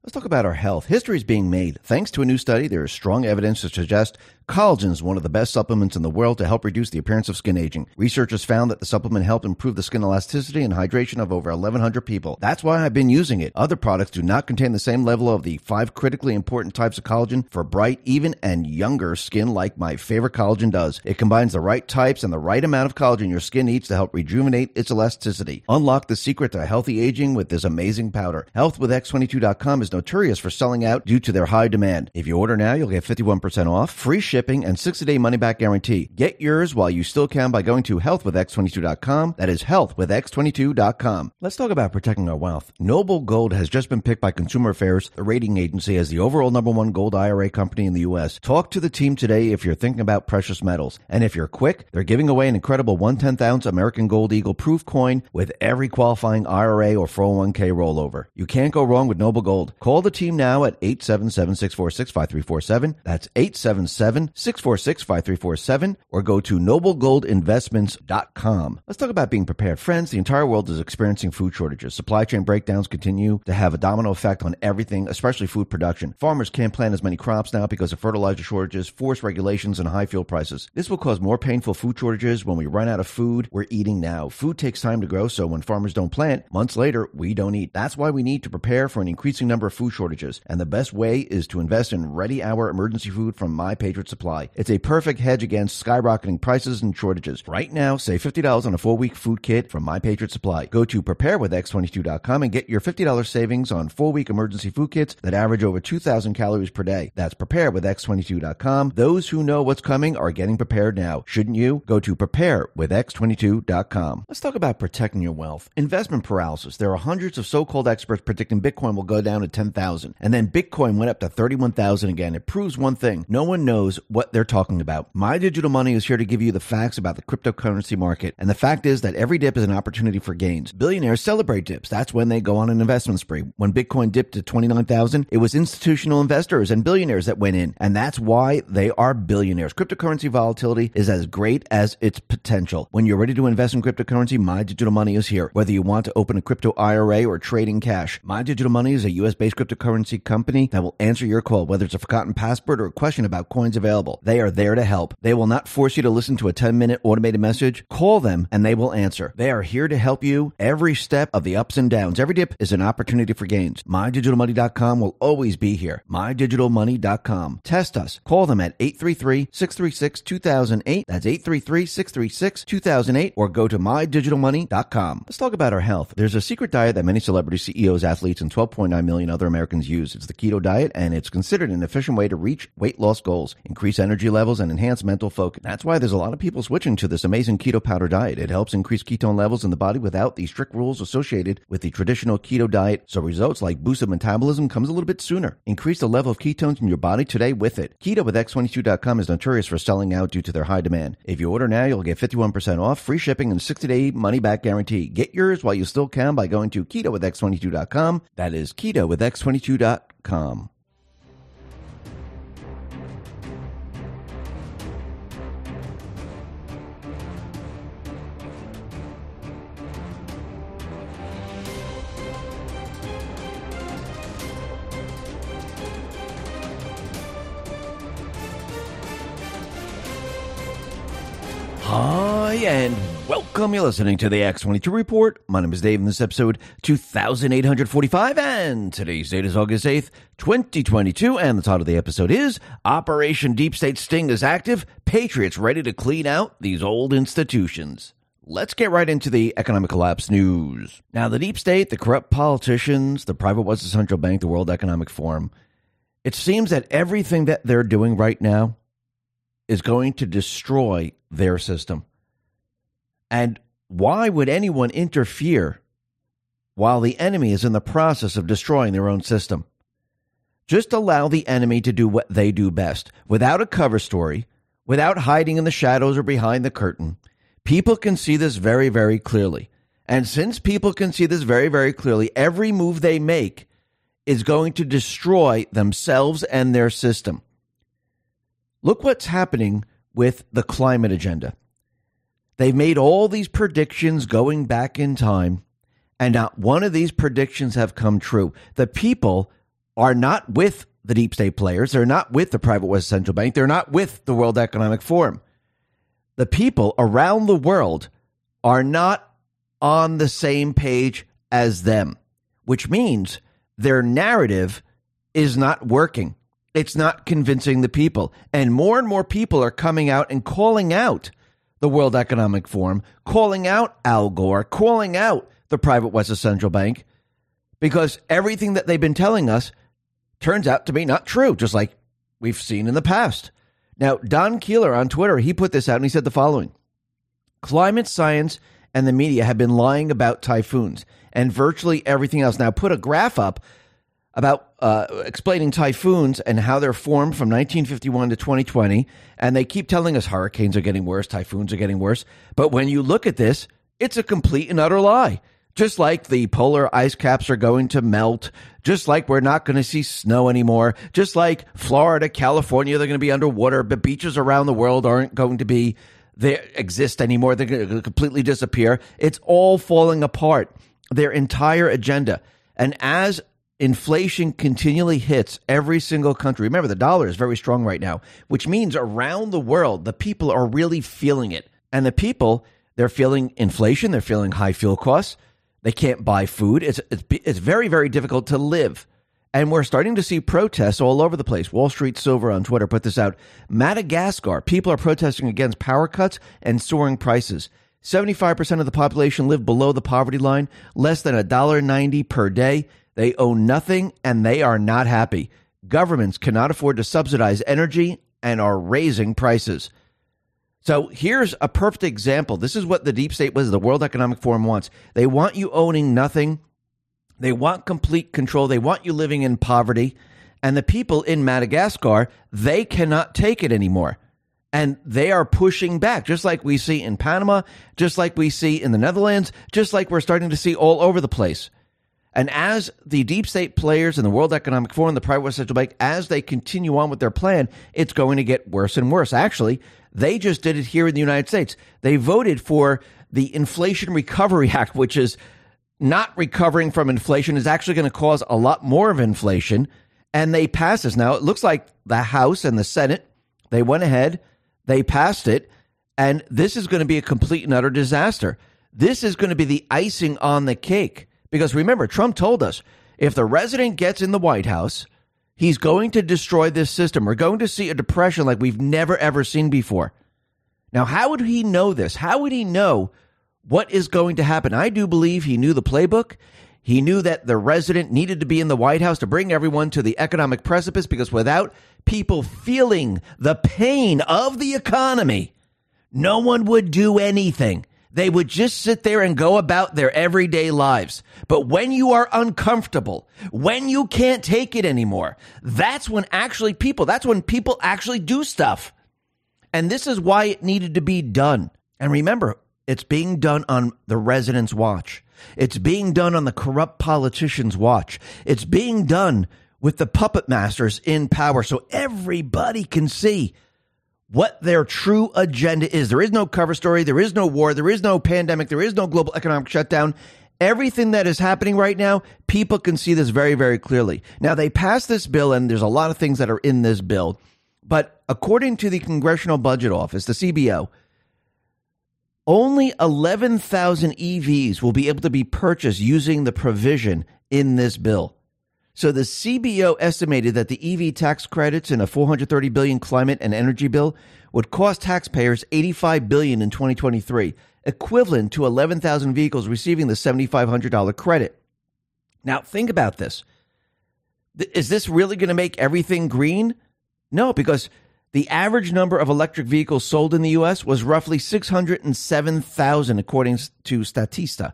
Let's talk about our health. History is being made. Thanks to a new study, there is strong evidence to suggest collagen is one of the best supplements in the world to help reduce the appearance of skin aging. Researchers found that the supplement helped improve the skin elasticity and hydration of over 1,100 people. That's why I've been using it. Other products do not contain the same level of the 5 critically important types of collagen for bright, even, and younger skin like my favorite collagen does. It combines the right types and the right amount of collagen your skin needs to help rejuvenate its elasticity. Unlock the secret to healthy aging with this amazing powder. HealthWithX22.com is notorious for selling out due to their high demand. If you order now, you'll get 51% off, free shipping, and 60-day money-back guarantee. Get yours while you still can by going to HealthWithX22.com. That is HealthWithX22.com. Let's talk about protecting our wealth. Noble Gold has just been picked by Consumer Affairs, the rating agency, as the overall #1 gold IRA company in the U.S. Talk to the team today if you're thinking about precious metals. And if you're quick, they're giving away an incredible 1/10 ounce American Gold Eagle proof coin with every qualifying IRA or 401k rollover. You can't go wrong with Noble Gold. Call the team now at 877-646-5347. That's 877-646-5347, or go to noblegoldinvestments.com. Let's talk about being prepared. Friends, the entire world is experiencing food shortages. Supply chain breakdowns continue to have a domino effect on everything, especially food production. Farmers can't plant as many crops now because of fertilizer shortages, forced regulations, and high fuel prices. This will cause more painful food shortages when we run out of food we're eating now. Food takes time to grow, so when farmers don't plant, months later, we don't eat. That's why we need to prepare for an increasing number of food shortages. And the best way is to invest in Ready Hour emergency food from My Patriot Supply. It's a perfect hedge against skyrocketing prices and shortages. Right now, save $50 on a 4-week food kit from My Patriot Supply. Go to preparewithx22.com and get your $50 savings on 4-week emergency food kits that average over 2,000 calories per day. That's preparewithx22.com. Those who know what's coming are getting prepared now. Shouldn't you? Go to preparewithx22.com. Let's talk about protecting your wealth. Investment paralysis. There are hundreds of so-called experts predicting Bitcoin will go down to 10,000. And then Bitcoin went up to 31,000 again. It proves one thing. No one knows what they're talking about. My Digital Money is here to give you the facts about the cryptocurrency market. And the fact is that every dip is an opportunity for gains. Billionaires celebrate dips. That's when they go on an investment spree. When Bitcoin dipped to 29,000, it was institutional investors and billionaires that went in. And that's why they are billionaires. Cryptocurrency volatility is as great as its potential. When you're ready to invest in cryptocurrency, My Digital Money is here. Whether you want to open a crypto IRA or trade in cash, My Digital Money is a U.S.-based cryptocurrency company that will answer your call, whether it's a forgotten password or a question about coins available. They are there to help. They will not force you to listen to a 10-minute automated message. Call them and they will answer. They are here to help you every step of the ups and downs. Every dip is an opportunity for gains. MyDigitalMoney.com will always be here. MyDigitalMoney.com. Test us. Call them at 833-636-2008. That's 833-636-2008, or go to MyDigitalMoney.com. Let's talk about our health. There's a secret diet that many celebrities, CEOs, athletes, and 12.9 million other Americans use. It's the keto diet, and it's considered an efficient way to reach weight loss goals, increase energy levels, and enhance mental focus. That's why there's a lot of people switching to this amazing keto powder diet. It helps increase ketone levels in the body without the strict rules associated with the traditional keto diet, so results like boosted metabolism comes a little bit sooner. Increase the level of ketones in your body today with it. KetoWithX22.com is notorious for selling out due to their high demand. If you order now, you'll get 51% off, free shipping, and 60-day money-back guarantee. Get yours while you still can by going to KetoWithX22.com. That is KetoWithX22.com. Hi, and welcome. You're listening to the X22 Report. My name is Dave, and this is episode 2845, and today's date is August 8th, 2022, and the title of the episode is Operation Deep State Sting is Active, Patriots Ready to Clean Out These Old Institutions. Let's get right into the economic collapse news. Now, the deep state, the corrupt politicians, the private Western Central Bank, the World Economic Forum, it seems that everything that they're doing right now is going to destroy their system. And why would anyone interfere while the enemy is in the process of destroying their own system? Just allow the enemy to do what they do best, without a cover story, without hiding in the shadows or behind the curtain. People can see this very, very clearly. And since people can see this very, very clearly, every move they make is going to destroy themselves and their system. Look what's happening with the climate agenda. They've made all these predictions going back in time, and not one of these predictions have come true. The people are not with the deep state players. They're not with the private West Central Bank. They're not with the World Economic Forum. The people around the world are not on the same page as them, which means their narrative is not working. It's not convincing the people. And more people are coming out and calling out the World Economic Forum, calling out Al Gore, calling out the private West Central Bank, because everything that they've been telling us turns out to be not true, just like we've seen in the past. Now, Don Keeler on Twitter, he put this out and he said the following: climate science and the media have been lying about typhoons and virtually everything else. Now, put a graph up about explaining typhoons and how they're formed from 1951 to 2020. And they keep telling us hurricanes are getting worse, typhoons are getting worse. But when you look at this, it's a complete and utter lie. Just like the polar ice caps are going to melt, just like we're not going to see snow anymore, just like Florida, California, they're going to be underwater, but beaches around the world aren't going to be they exist anymore. They're going to completely disappear. It's all falling apart, their entire agenda. And as inflation continually hits every single country, remember the dollar is very strong right now, which means around the world, the people are really feeling it. And the people, they're feeling inflation, they're feeling high fuel costs. They can't buy food. It's very, very difficult to live. And we're starting to see protests all over the place. Wall Street Silver on Twitter put this out. Madagascar, people are protesting against power cuts and soaring prices. 75% of the population live below the poverty line, less than $1.90 per day. They own nothing and they are not happy. Governments cannot afford to subsidize energy and are raising prices. So here's a perfect example. This is what the deep state was, the World Economic Forum wants. They want you owning nothing. They want complete control. They want you living in poverty. And the people in Madagascar, they cannot take it anymore. And they are pushing back, just like we see in Panama, just like we see in the Netherlands, just like we're starting to see all over the place. And as the deep state players in the World Economic Forum, the private West Central Bank, as they continue on with their plan, it's going to get worse and worse. Actually, they just did it here in the United States. They voted for the Inflation Recovery Act, which is not recovering from inflation, is actually going to cause a lot more of inflation. And they passed this. Now, it looks like the House and the Senate, they went ahead, they passed it, and this is going to be a complete and utter disaster. This is going to be the icing on the cake. Because remember, Trump told us, if the resident gets in the White House, he's going to destroy this system. We're going to see a depression like we've never, ever seen before. Now, how would he know this? How would he know what is going to happen? I do believe he knew the playbook. He knew that the resident needed to be in the White House to bring everyone to the economic precipice, because without people feeling the pain of the economy, no one would do anything. They would just sit there and go about their everyday lives. But when you are uncomfortable, when you can't take it anymore, that's when people actually do stuff. And this is why it needed to be done. And remember, it's being done on the residents' watch. It's being done on the corrupt politicians' watch. It's being done with the puppet masters in power so everybody can see what their true agenda is. There is no cover story. There is no war. There is no pandemic. There is no global economic shutdown. Everything that is happening right now, people can see this very, very clearly. Now, they passed this bill, and there's a lot of things that are in this bill. But according to the Congressional Budget Office, the CBO, only 11,000 EVs will be able to be purchased using the provision in this bill. So the CBO estimated that the EV tax credits in a $430 billion climate and energy bill would cost taxpayers $85 billion in 2023, equivalent to 11,000 vehicles receiving the $7,500 credit. Now, think about this. Is this really going to make everything green? No, because the average number of electric vehicles sold in the U.S. was roughly 607,000, according to Statista.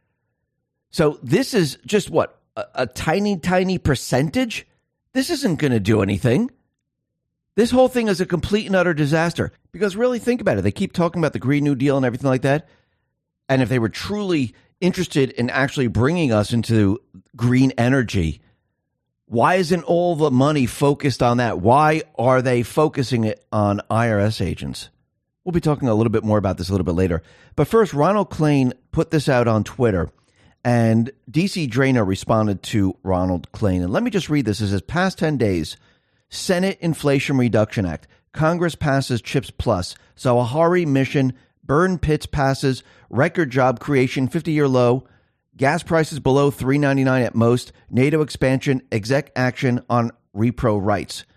So this is just what? A tiny, tiny percentage? This isn't going to do anything. This whole thing is a complete and utter disaster. Because really, think about it. They keep talking about the Green New Deal and everything like that. And if they were truly interested in actually bringing us into green energy, why isn't all the money focused on that? Why are they focusing it on IRS agents? We'll be talking a little bit more about this a little bit later. But first, Ronald Klain put this out on Twitter. And DC Drano responded to Ronald Klain. And let me just read this. It says, past 10 days, Senate Inflation Reduction Act. Congress passes CHIPS Plus. Zawahiri mission. Burn pits passes. Record job creation, 50-year low. Gas prices below $3.99 at most. NATO expansion. Exec action on repro rights.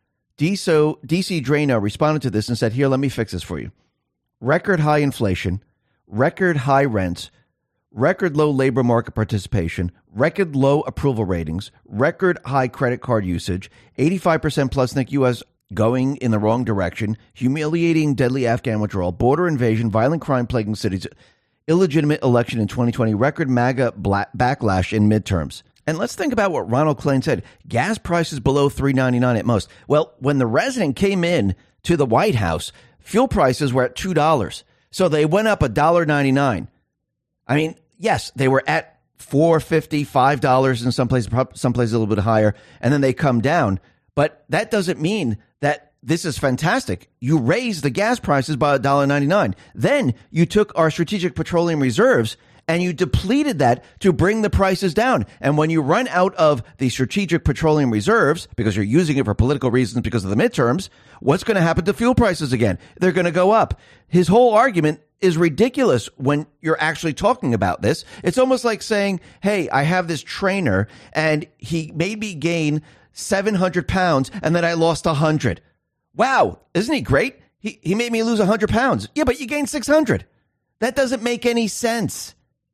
DC Drano responded to this and said, here, let me fix this for you. Record high inflation. Record high rents. Record low labor market participation, record low approval ratings, record high credit card usage, 85% plus in the U.S. going in the wrong direction, humiliating deadly Afghan withdrawal, border invasion, violent crime plaguing cities, illegitimate election in 2020, record MAGA backlash in midterms. And let's think about what Ronald Klain said. Gas prices below $3.99 at most. Well, when the resident came in to the White House, fuel prices were at $2. So they went up $1.99. I mean, yes, they were at $4.50, $5 in some places a little bit higher, and then they come down. But that doesn't mean that this is fantastic. You raised the gas prices by $1.99. Then you took our strategic petroleum reserves and you depleted that to bring the prices down. And when you run out of the strategic petroleum reserves, because you're using it for political reasons because of the midterms, what's going to happen to fuel prices again? They're going to go up. His whole argument is ridiculous when you're actually talking about this. It's almost like saying, hey, I have this trainer and he made me gain 700 pounds and then I lost 100. Wow, isn't he great? He made me lose 100 pounds. Yeah, but you gained 600. That doesn't make any sense.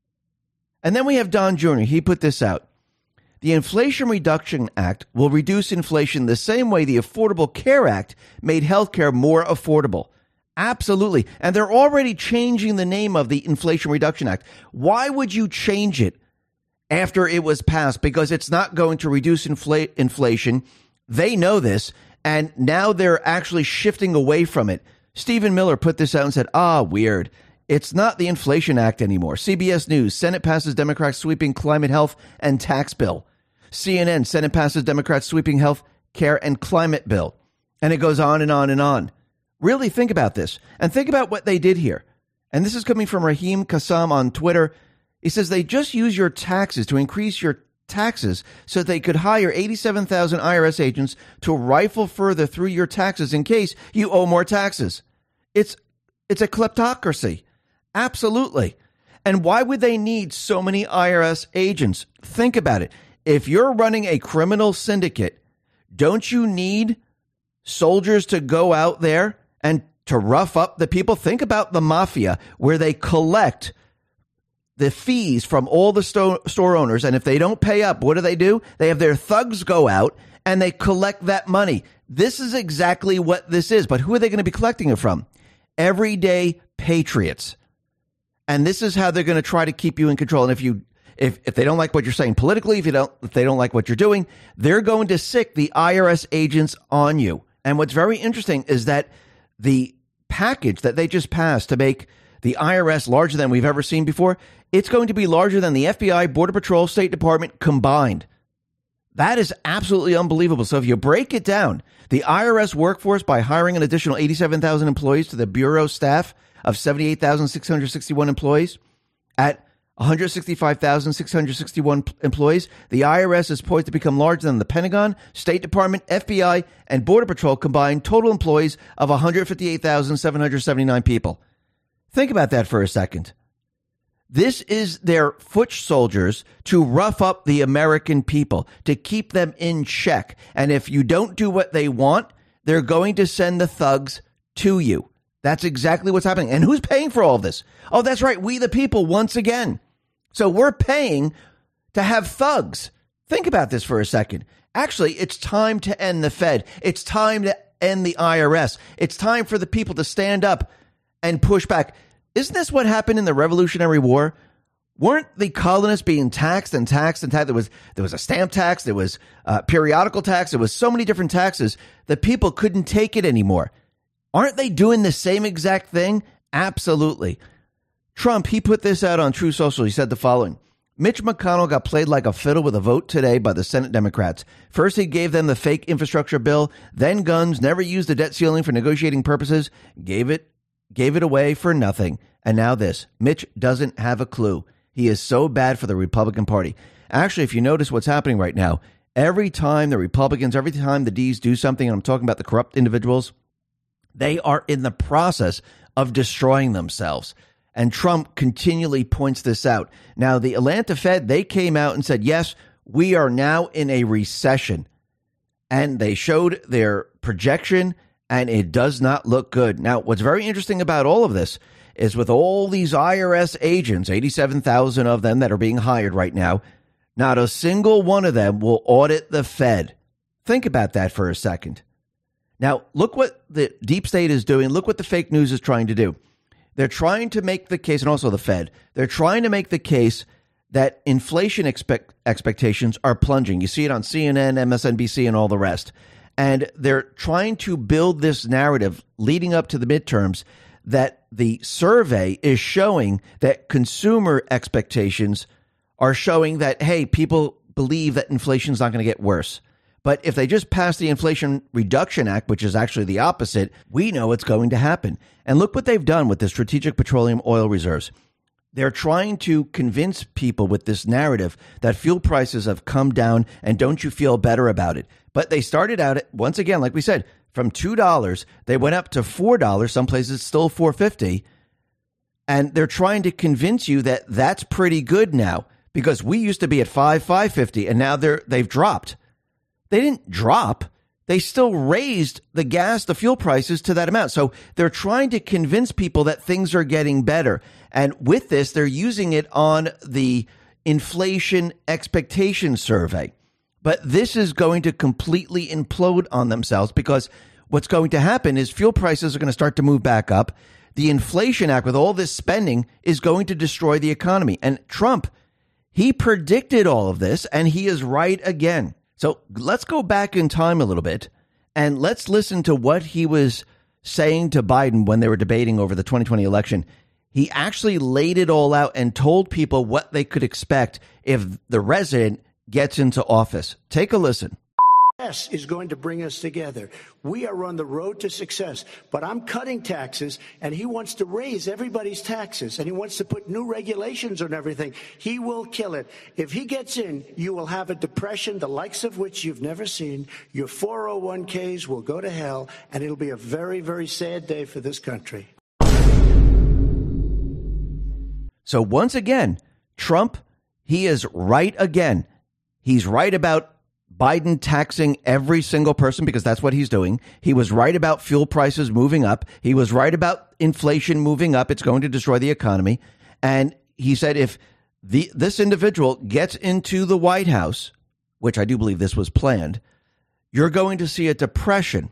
And then we have Don Jr. He put this out. The Inflation Reduction Act will reduce inflation the same way the Affordable Care Act made healthcare more affordable. Absolutely. And they're already changing the name of the Inflation Reduction Act. Why would you change it after it was passed? Because it's not going to reduce inflation. They know this. And now they're actually shifting away from it. Stephen Miller put this out and said, weird. It's not the Inflation Act anymore. CBS News, Senate passes Democrats sweeping climate, health, and tax bill. CNN, Senate passes Democrats sweeping health care and climate bill. And it goes on and on and on. Really think about this and think about what they did here. And this is coming from Raheem Kassam on Twitter. He says they just use your taxes to increase your taxes so that they could hire 87,000 IRS agents to rifle further through your taxes in case you owe more taxes. It's a kleptocracy. Absolutely. And why would they need so many IRS agents? Think about it. If you're running a criminal syndicate, don't you need soldiers to go out there and to rough up the people? Think about the mafia, where they collect the fees from all the store owners. And if they don't pay up, what do? They have their thugs go out and they collect that money. This is exactly what this is. But who are they going to be collecting it from? Everyday patriots. And this is how they're going to try to keep you in control. And if they don't like what you're saying politically, if they don't like what you're doing, they're going to sick the IRS agents on you. And what's very interesting is that the package that they just passed to make the IRS larger than we've ever seen before, it's going to be larger than the FBI, Border Patrol, State Department combined. That is absolutely unbelievable. So if you break it down, the IRS workforce, by hiring an additional 87,000 employees to the Bureau staff of 78,661 employees at 165,661 employees, the IRS is poised to become larger than the Pentagon, State Department, FBI, and Border Patrol combined total employees of 158,779 people. Think about that for a second. This is their foot soldiers to rough up the American people, to keep them in check. And if you don't do what they want, they're going to send the thugs to you. That's exactly what's happening. And who's paying for all of this? Oh, that's right. We the people once again. So we're paying to have thugs. Think about this for a second. Actually, it's time to end the Fed. It's time to end the IRS. It's time for the people to stand up and push back. Isn't this what happened in the Revolutionary War? Weren't the colonists being taxed and taxed and taxed? There was a stamp tax. There was a periodical tax. There was so many different taxes that people couldn't take it anymore. Aren't they doing the same exact thing? Absolutely. Trump, he put this out on True Social. He said the following. Mitch McConnell got played like a fiddle with a vote today by the Senate Democrats. First, he gave them the fake infrastructure bill, then guns, never used the debt ceiling for negotiating purposes, gave it away for nothing. And now this. Mitch doesn't have a clue. He is so bad for the Republican Party. Actually, if you notice what's happening right now, every time the Republicans, every time the Ds do something, and I'm talking about the corrupt individuals, they are in the process of destroying themselves. And Trump continually points this out. Now, the Atlanta Fed, they came out and said, yes, we are now in a recession. And they showed their projection, and it does not look good. Now, what's very interesting about all of this is with all these IRS agents, 87,000 of them that are being hired right now, not a single one of them will audit the Fed. Think about that for a second. Now, look what the deep state is doing. Look what the fake news is trying to do. They're trying to make the case, and also the Fed, they're trying to make the case that inflation expectations are plunging. You see it on CNN, MSNBC, and all the rest. And they're trying to build this narrative leading up to the midterms that the survey is showing that consumer expectations are showing that, hey, people believe that inflation is not going to get worse. But if they just pass the Inflation Reduction Act, which is actually the opposite, we know it's going to happen. And look what they've done with the Strategic Petroleum Oil Reserves. They're trying to convince people with this narrative that fuel prices have come down and don't you feel better about it. But they started out, once again, like we said, from $2. They went up to $4. Some places still $4.50. And they're trying to convince you that that's pretty good now because we used to be at $5.50, and now they've dropped. They didn't drop. They still raised the fuel prices to that amount. So they're trying to convince people that things are getting better. And with this, they're using it on the inflation expectation survey. But this is going to completely implode on themselves because what's going to happen is fuel prices are going to start to move back up. The Inflation Act with all this spending is going to destroy the economy. And Trump, he predicted all of this, and he is right again. So let's go back in time a little bit and let's listen to what he was saying to Biden when they were debating over the 2020 election. He actually laid it all out and told people what they could expect if the resident gets into office. Take a listen. Is going to bring us together. We are on the road to success, but I'm cutting taxes, and he wants to raise everybody's taxes, and he wants to put new regulations on everything. He will kill it. If he gets in, you will have a depression, the likes of which you've never seen. Your 401ks will go to hell, and it'll be a very, very sad day for this country. So once again, Trump, he is right again. He's right about Biden taxing every single person because that's what he's doing. He was right about fuel prices moving up. He was right about inflation moving up. It's going to destroy the economy. And he said if this individual gets into the White House, which I do believe this was planned, you're going to see a depression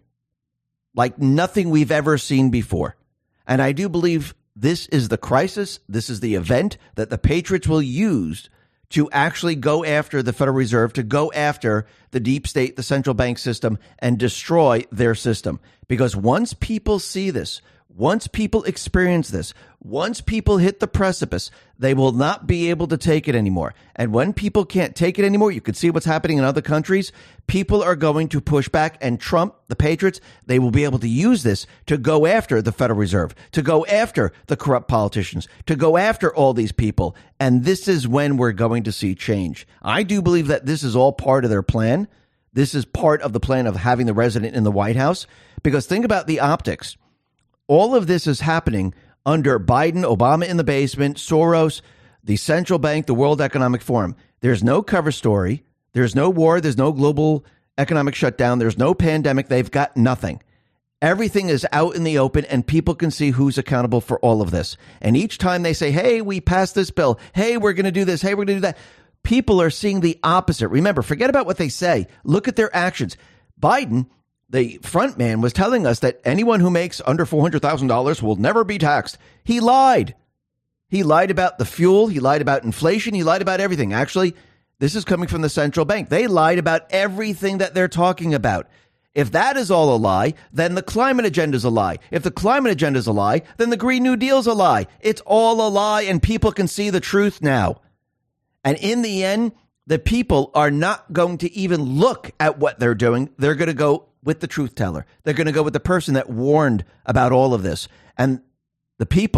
like nothing we've ever seen before. And I do believe this is the crisis. This is the event that the Patriots will use to actually go after the Federal Reserve, to go after the deep state, the central bank system, and destroy their system. Because once people see this, once people experience this, once people hit the precipice, they will not be able to take it anymore. And when people can't take it anymore, you can see what's happening in other countries. People are going to push back, and Trump, the Patriots, they will be able to use this to go after the Federal Reserve, to go after the corrupt politicians, to go after all these people. And this is when we're going to see change. I do believe that this is all part of their plan. This is part of the plan of having the resident in the White House. Because think about the optics. All of this is happening under Biden, Obama in the basement, Soros, the central bank, the World Economic Forum. There's no cover story. There's no war. There's no global economic shutdown. There's no pandemic. They've got nothing. Everything is out in the open, and people can see who's accountable for all of this. And each time they say, hey, we passed this bill. Hey, we're going to do this. Hey, we're going to do that. People are seeing the opposite. Remember, forget about what they say. Look at their actions. Biden, the front man, was telling us that anyone who makes under $400,000 will never be taxed. He lied. He lied about the fuel. He lied about inflation. He lied about everything. Actually, this is coming from the central bank. They lied about everything that they're talking about. If that is all a lie, then the climate agenda is a lie. If the climate agenda is a lie, then the Green New Deal is a lie. It's all a lie, and people can see the truth now. And in the end, the people are not going to even look at what they're doing. They're going to go with the truth teller. They're going to go with the person that warned about all of this. And the people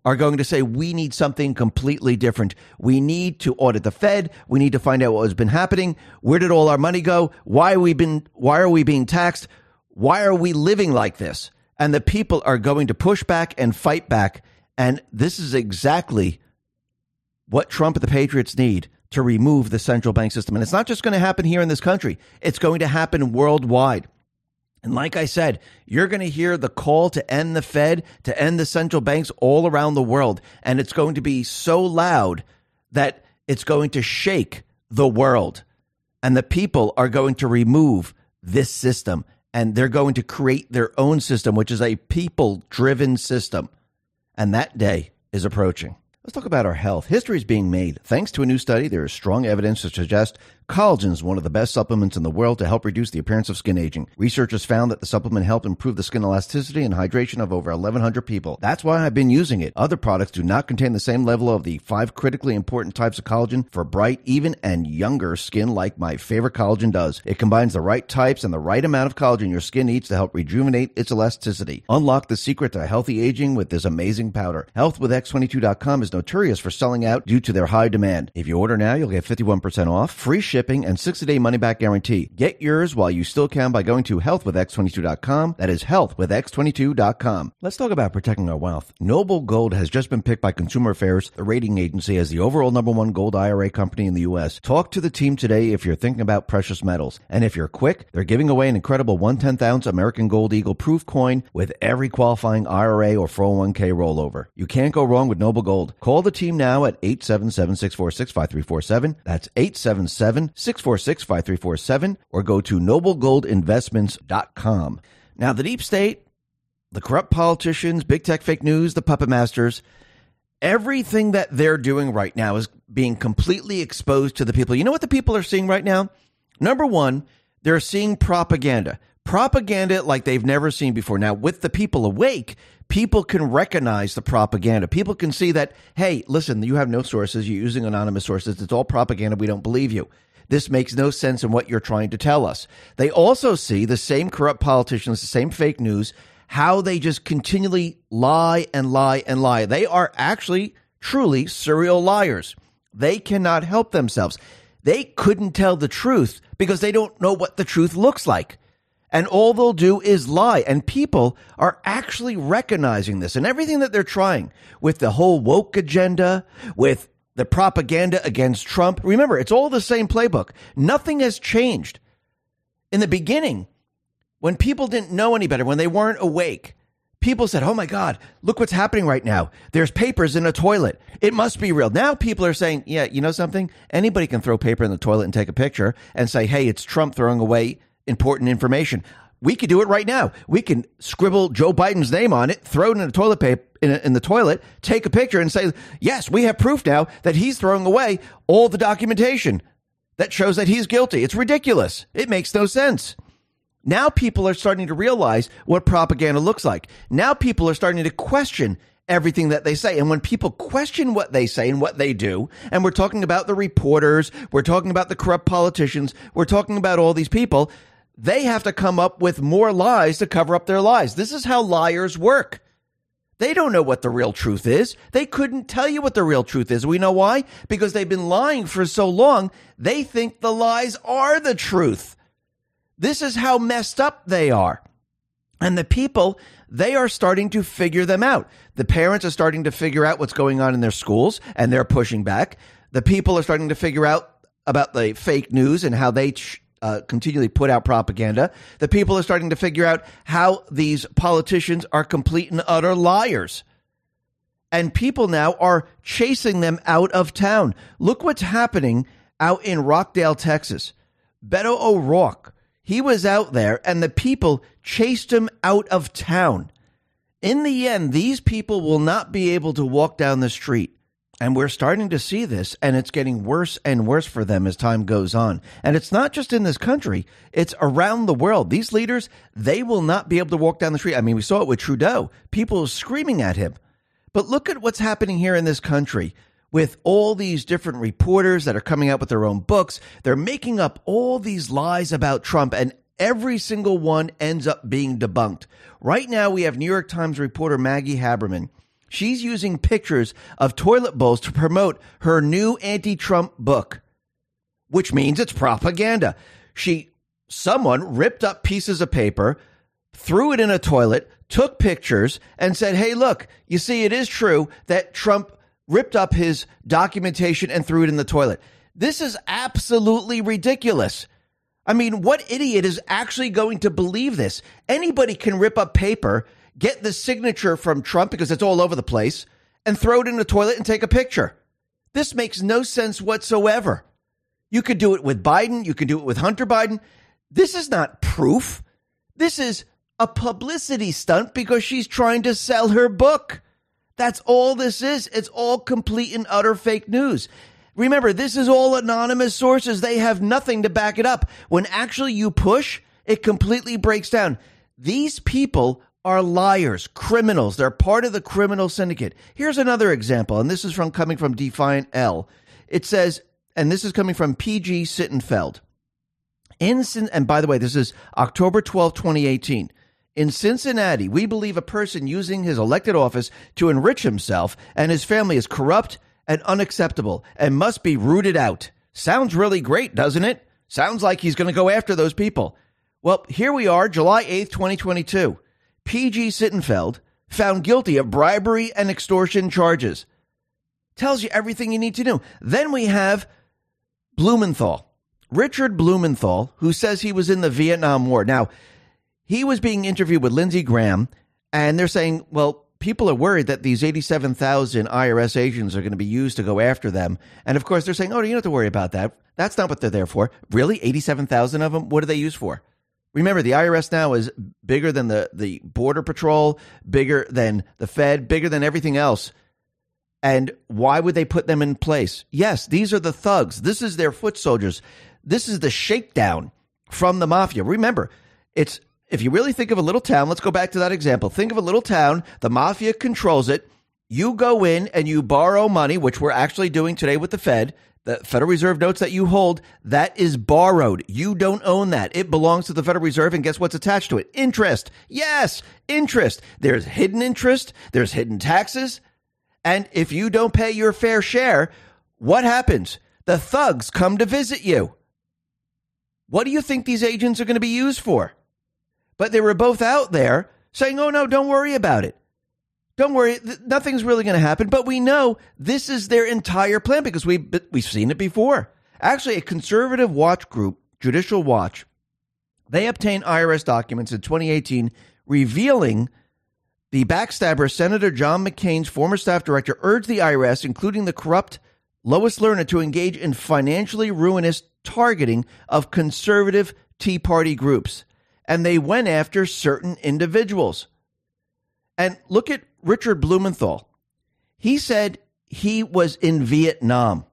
are going to say, we need something completely different. We need to audit the Fed. We need to find out what has been happening. Where did all our money go? Why are we being taxed? Why are we living like this? And the people are going to push back and fight back. And this is exactly what Trump and the Patriots need to remove the central bank system. And it's not just going to happen here in this country. It's going to happen worldwide. And like I said, you're going to hear the call to end the Fed, to end the central banks all around the world. And it's going to be so loud that it's going to shake the world. And the people are going to remove this system. And they're going to create their own system, which is a people-driven system. And that day is approaching. Let's talk about our health. History is being made. Thanks to a new study, there is strong evidence to suggest collagen is one of the best supplements in the world to help reduce the appearance of skin aging. Researchers found that the supplement helped improve the skin elasticity and hydration of over 1,100 people. That's why I've been using it. Other products do not contain the same level of the 5 critically important types of collagen for bright, even, and younger skin like my favorite collagen does. It combines the right types and the right amount of collagen your skin needs to help rejuvenate its elasticity. Unlock the secret to healthy aging with this amazing powder. HealthWithX22.com is notorious for selling out due to their high demand. If you order now, you'll get 51% off, free shipping, and 60-day money-back guarantee. Get yours while you still can by going to healthwithx22.com. That is healthwithx22.com. Let's talk about protecting our wealth. Noble Gold has just been picked by Consumer Affairs, the rating agency, as the overall #1 gold IRA company in the U.S. Talk to the team today if you're thinking about precious metals. And if you're quick, they're giving away an incredible 1/10-ounce American Gold Eagle proof coin with every qualifying IRA or 401k rollover. You can't go wrong with Noble Gold. Call the team now at 877-646-5347. That's 877-646-5347, or go to noblegoldinvestments.com. Now, the deep state, the corrupt politicians, big tech fake news, the puppet masters, everything that they're doing right now is being completely exposed to the people. You know what the people are seeing right now? Number one, they're seeing propaganda. Propaganda like they've never seen before. Now, with the people awake, people can recognize the propaganda. People can see that, hey, listen, you have no sources. You're using anonymous sources. It's all propaganda. We don't believe you. This makes no sense in what you're trying to tell us. They also see the same corrupt politicians, the same fake news, how they just continually lie and lie and lie. They are actually truly serial liars. They cannot help themselves. They couldn't tell the truth because they don't know what the truth looks like. And all they'll do is lie. And people are actually recognizing this. And everything that they're trying with the whole woke agenda, with the propaganda against Trump. Remember, it's all the same playbook. Nothing has changed. In the beginning, when people didn't know any better, when they weren't awake, people said, oh my God, look what's happening right now. There's papers in a toilet. It must be real. Now people are saying, yeah, you know something? Anybody can throw paper in the toilet and take a picture and say, hey, it's Trump throwing away important information. We could do it right now. We can scribble Joe Biden's name on it, throw it in the toilet paper, in the toilet, take a picture and say, yes, we have proof now that he's throwing away all the documentation that shows that he's guilty. It's ridiculous. It makes no sense. Now people are starting to realize what propaganda looks like. Now people are starting to question everything that they say. And when people question what they say and what they do, and we're talking about the reporters, we're talking about the corrupt politicians, we're talking about all these people, they have to come up with more lies to cover up their lies. This is how liars work. They don't know what the real truth is. They couldn't tell you what the real truth is. We know why? Because they've been lying for so long, they think the lies are the truth. This is how messed up they are. And the people, they are starting to figure them out. The parents are starting to figure out what's going on in their schools, and they're pushing back. The people are starting to figure out about the fake news and how they continually put out propaganda. The people are starting to figure out how these politicians are complete and utter liars. And people now are chasing them out of town. Look what's happening out in Rockdale, Texas. Beto O'Rourke, he was out there and the people chased him out of town. In the end, these people will not be able to walk down the street. And we're starting to see this, and it's getting worse and worse for them as time goes on. And it's not just in this country, it's around the world. These leaders, they will not be able to walk down the street. I mean, we saw it with Trudeau. People screaming at him. But look at what's happening here in this country with all these different reporters that are coming out with their own books. They're making up all these lies about Trump, and every single one ends up being debunked. Right now, we have New York Times reporter Maggie Haberman. She's using pictures of toilet bowls to promote her new anti-Trump book, which means it's propaganda. Someone ripped up pieces of paper, threw it in a toilet, took pictures, and said, hey, look, you see, it is true that Trump ripped up his documentation and threw it in the toilet. This is absolutely ridiculous. I mean, what idiot is actually going to believe this? Anybody can rip up paper, get the signature from Trump because it's all over the place, and throw it in the toilet and take a picture. This makes no sense whatsoever. You could do it with Biden. You could do it with Hunter Biden. This is not proof. This is a publicity stunt because she's trying to sell her book. That's all this is. It's all complete and utter fake news. Remember, this is all anonymous sources. They have nothing to back it up. When actually you push, it completely breaks down. These people are liars, criminals. They're part of the criminal syndicate. Here's another example, and this is coming from Defiant L. It says, and this is coming from PG Sittenfeld. And by the way, this is October 12, 2018. In Cincinnati, we believe a person using his elected office to enrich himself and his family is corrupt and unacceptable and must be rooted out. Sounds really great, doesn't it? Sounds like he's going to go after those people. Well, here we are, July 8th, 2022. PG Sittenfeld found guilty of bribery and extortion charges. Tells you everything you need to know. Then we have Blumenthal, Richard Blumenthal, who says he was in the Vietnam War. Now, he was being interviewed with Lindsey Graham, and they're saying, well, people are worried that these 87,000 IRS agents are going to be used to go after them. And of course, they're saying, oh, you don't have to worry about that. That's not what they're there for. Really? 87,000 of them? What are they used for? Remember, the IRS now is bigger than the Border Patrol, bigger than the Fed, bigger than everything else. And why would they put them in place? Yes, these are the thugs. This is their foot soldiers. This is the shakedown from the mafia. Remember, if you really think of a little town, let's go back to that example. Think of a little town. The mafia controls it. You go in and you borrow money, which we're actually doing today with the Fed. The Federal Reserve notes that you hold, that is borrowed. You don't own that. It belongs to the Federal Reserve, and guess what's attached to it? Interest. Yes, interest. There's hidden interest. There's hidden taxes. And if you don't pay your fair share, what happens? The thugs come to visit you. What do you think these agents are going to be used for? But they were both out there saying, oh, no, don't worry about it. Don't worry. Nothing's really going to happen. But we know this is their entire plan because we've seen it before. Actually, a conservative watch group, Judicial Watch, they obtained IRS documents in 2018 revealing the backstabber, Senator John McCain's former staff director, urged the IRS, including the corrupt Lois Lerner, to engage in financially ruinous targeting of conservative Tea Party groups. And they went after certain individuals. And look at Richard Blumenthal. He said he was in Vietnam.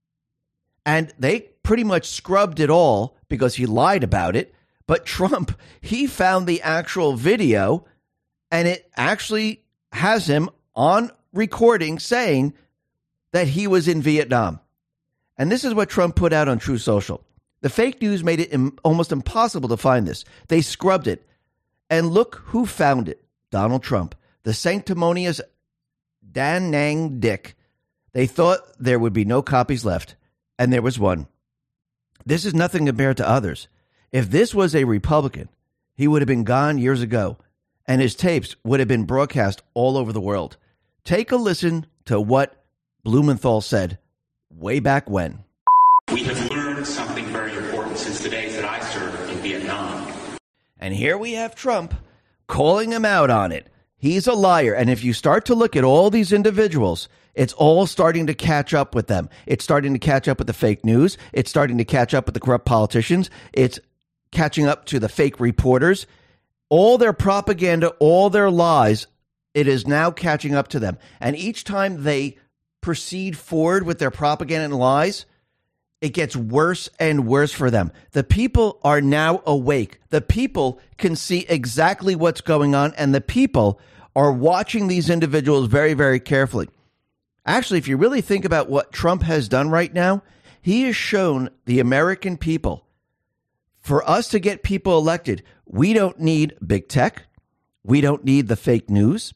And they pretty much scrubbed it all because he lied about it. But Trump, he found the actual video, and it actually has him on recording saying that he was in Vietnam. And this is what Trump put out on Truth Social. The fake news made it almost impossible to find this. They scrubbed it. And look who found it. Donald Trump. The sanctimonious Dan Nang Dick. They thought there would be no copies left. And there was one. This is nothing compared to others. If this was a Republican, he would have been gone years ago. And his tapes would have been broadcast all over the world. Take a listen to what Blumenthal said way back when. We have learned something very important since the days that I served in Vietnam. And here we have Trump calling him out on it. He's a liar. And if you start to look at all these individuals, it's all starting to catch up with them. It's starting to catch up with the fake news. It's starting to catch up with the corrupt politicians. It's catching up to the fake reporters. All their propaganda, all their lies, it is now catching up to them. And each time they proceed forward with their propaganda and lies, it gets worse and worse for them. The people are now awake. The people can see exactly what's going on, and the people are watching these individuals very, very carefully. Actually, if you really think about what Trump has done right now, he has shown the American people, for us to get people elected, we don't need big tech. We don't need the fake news.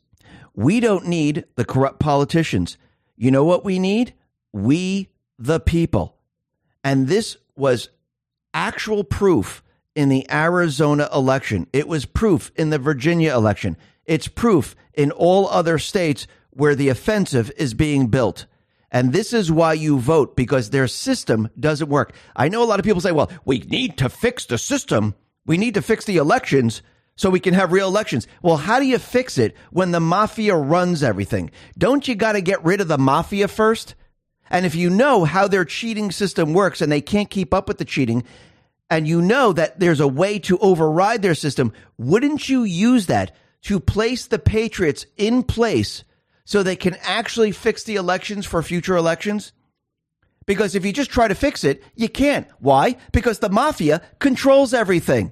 We don't need the corrupt politicians. You know what we need? We, the people. And this was actual proof in the Arizona election. It was proof in the Virginia election. It's proof in all other states where the offensive is being built. And this is why you vote, because their system doesn't work. I know a lot of people say, well, we need to fix the system. We need to fix the elections so we can have real elections. Well, how do you fix it when the mafia runs everything? Don't you got to get rid of the mafia first? And if you know how their cheating system works and they can't keep up with the cheating, and you know that there's a way to override their system, wouldn't you use that to place the Patriots in place so they can actually fix the elections for future elections? Because if you just try to fix it, you can't. Why? Because the mafia controls everything.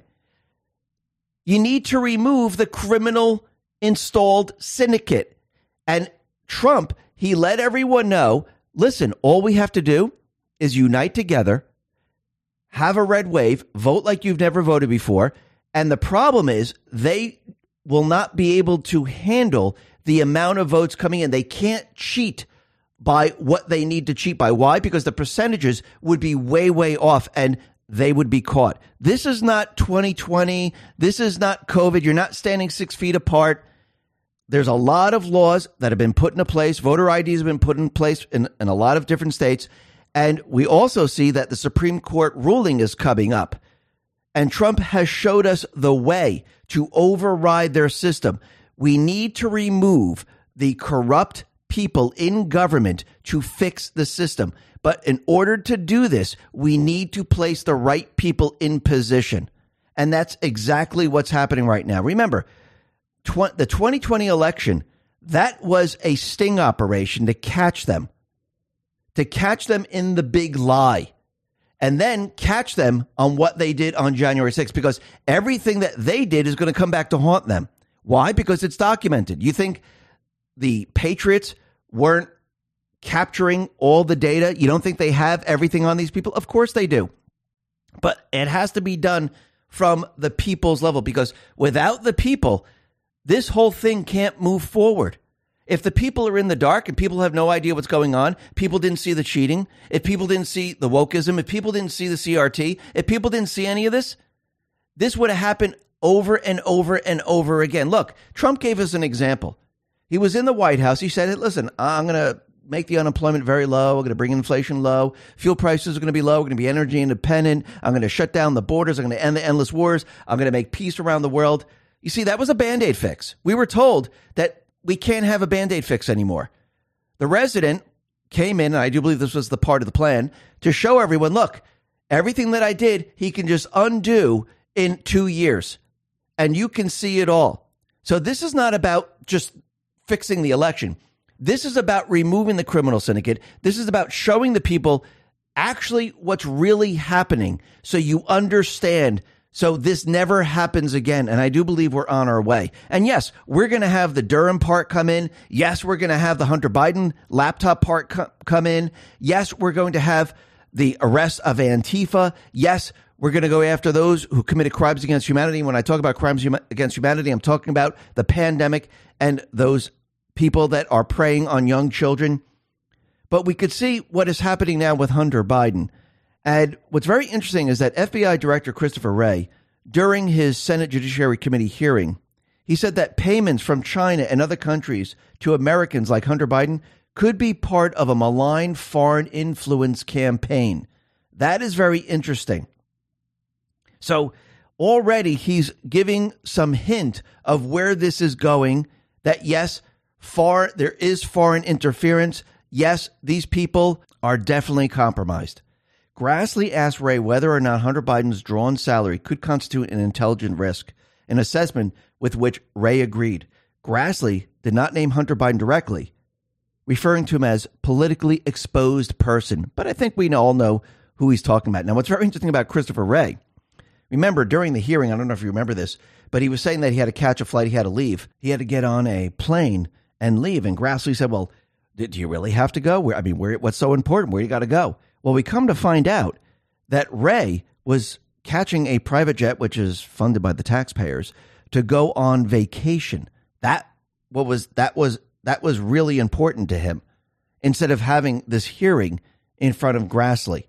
You need to remove the criminal installed syndicate. And Trump, he let everyone know, listen, all we have to do is unite together, have a red wave, vote like you've never voted before. And the problem is they will not be able to handle the amount of votes coming in. They can't cheat by what they need to cheat by. Why? Because the percentages would be way, way off and they would be caught. This is not 2020. This is not COVID. You're not standing 6 feet apart. There's a lot of laws that have been put into place. Voter IDs have been put in place in a lot of different states. And we also see that the Supreme Court ruling is coming up. And Trump has showed us the way to override their system. We need to remove the corrupt people in government to fix the system. But in order to do this, we need to place the right people in position. And that's exactly what's happening right now. Remember, the 2020 election, that was a sting operation to catch them in the big lie, and then catch them on what they did on January 6th, because everything that they did is going to come back to haunt them. Why? Because it's documented. You think the Patriots weren't capturing all the data? You don't think they have everything on these people? Of course they do. But it has to be done from the people's level, because without the people, this whole thing can't move forward. If the people are in the dark and people have no idea what's going on, people didn't see the cheating, if people didn't see the wokeism, if people didn't see the CRT, if people didn't see any of this, this would have happened over and over and over again. Look, Trump gave us an example. He was in the White House. He said, listen, I'm going to make the unemployment very low. We're going to bring inflation low. Fuel prices are going to be low. We're going to be energy independent. I'm going to shut down the borders. I'm going to end the endless wars. I'm going to make peace around the world. You see, that was a Band-Aid fix. We were told that we can't have a Band-Aid fix anymore. The resident came in, and I do believe this was the part of the plan, to show everyone, look, everything that I did, he can just undo in 2 years. And you can see it all. So this is not about just fixing the election. This is about removing the criminal syndicate. This is about showing the people actually what's really happening so you understand, so this never happens again. And I do believe we're on our way. And yes, we're going to have the Durham part come in. Yes, we're going to have the Hunter Biden laptop part come in. Yes, we're going to have the arrest of Antifa. Yes, we're going to go after those who committed crimes against humanity. When I talk about crimes against humanity, I'm talking about the pandemic and those people that are preying on young children. But we could see what is happening now with Hunter Biden. And what's very interesting is that FBI Director Christopher Wray, during his Senate Judiciary Committee hearing, he said that payments from China and other countries to Americans like Hunter Biden could be part of a malign foreign influence campaign. That is very interesting. So already he's giving some hint of where this is going, that yes, there is foreign interference. Yes, these people are definitely compromised. Grassley asked Wray whether or not Hunter Biden's drawn salary could constitute an intelligent risk, an assessment with which Wray agreed. Grassley did not name Hunter Biden directly, referring to him as politically exposed person. But I think we all know who he's talking about. Now, what's very interesting about Christopher Wray, remember during the hearing, I don't know if you remember this, but he was saying that he had to catch a flight, he had to leave. He had to get on a plane and leave. And Grassley said, well, do you really have to go? What's so important? Where you got to go? Well, we come to find out that Wray was catching a private jet, which is funded by the taxpayers, to go on vacation. That that was really important to him, instead of having this hearing in front of Grassley.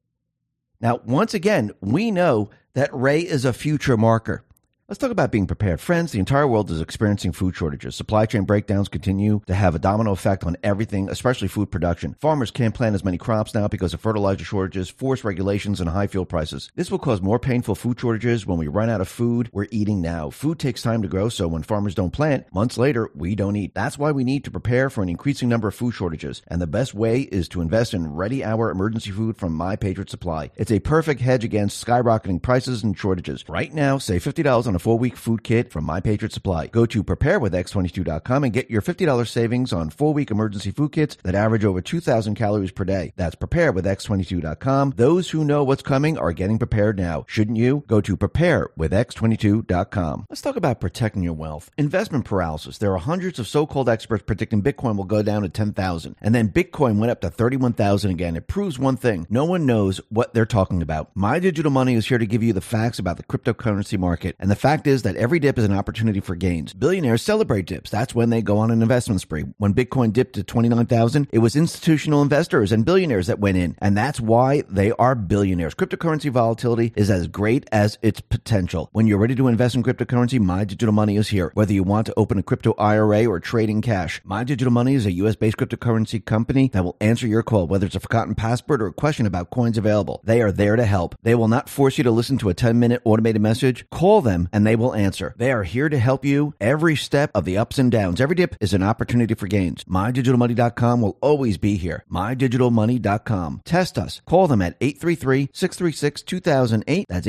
Now, once again, we know that Wray is a future marker. Let's talk about being prepared. Friends, the entire world is experiencing food shortages. Supply chain breakdowns continue to have a domino effect on everything, especially food production. Farmers can't plant as many crops now because of fertilizer shortages, forced regulations, and high fuel prices. This will cause more painful food shortages when we run out of food we're eating now. Food takes time to grow, so when farmers don't plant, months later, we don't eat. That's why we need to prepare for an increasing number of food shortages. And the best way is to invest in Ready Hour emergency food from My Patriot Supply. It's a perfect hedge against skyrocketing prices and shortages. Right now, save $50 on a 4-week food kit from My Patriot Supply. Go to preparewithx22.com and get your $50 savings on 4-week emergency food kits that average over 2,000 calories per day. That's preparewithx22.com. Those who know what's coming are getting prepared now. Shouldn't you? Go to preparewithx22.com. Let's talk about protecting your wealth. Investment paralysis. There are hundreds of so-called experts predicting Bitcoin will go down to 10,000. And then Bitcoin went up to 31,000 again. It proves one thing. No one knows what they're talking about. My Digital Money is here to give you the facts about the cryptocurrency market. And the fact is that every dip is an opportunity for gains. Billionaires celebrate dips. That's when they go on an investment spree. When Bitcoin dipped to 29,000, it was institutional investors and billionaires that went in. And that's why they are billionaires. Cryptocurrency volatility is as great as its potential. When you're ready to invest in cryptocurrency, My Digital Money is here. Whether you want to open a crypto IRA or trading cash, My Digital Money is a US-based cryptocurrency company that will answer your call, whether it's a forgotten password or a question about coins available. They are there to help. They will not force you to listen to a 10-minute automated message. Call them and they will answer. They are here to help you every step of the ups and downs. Every dip is an opportunity for gains. MyDigitalMoney.com will always be here. MyDigitalMoney.com. Test us. Call them at 833-636-2008. That's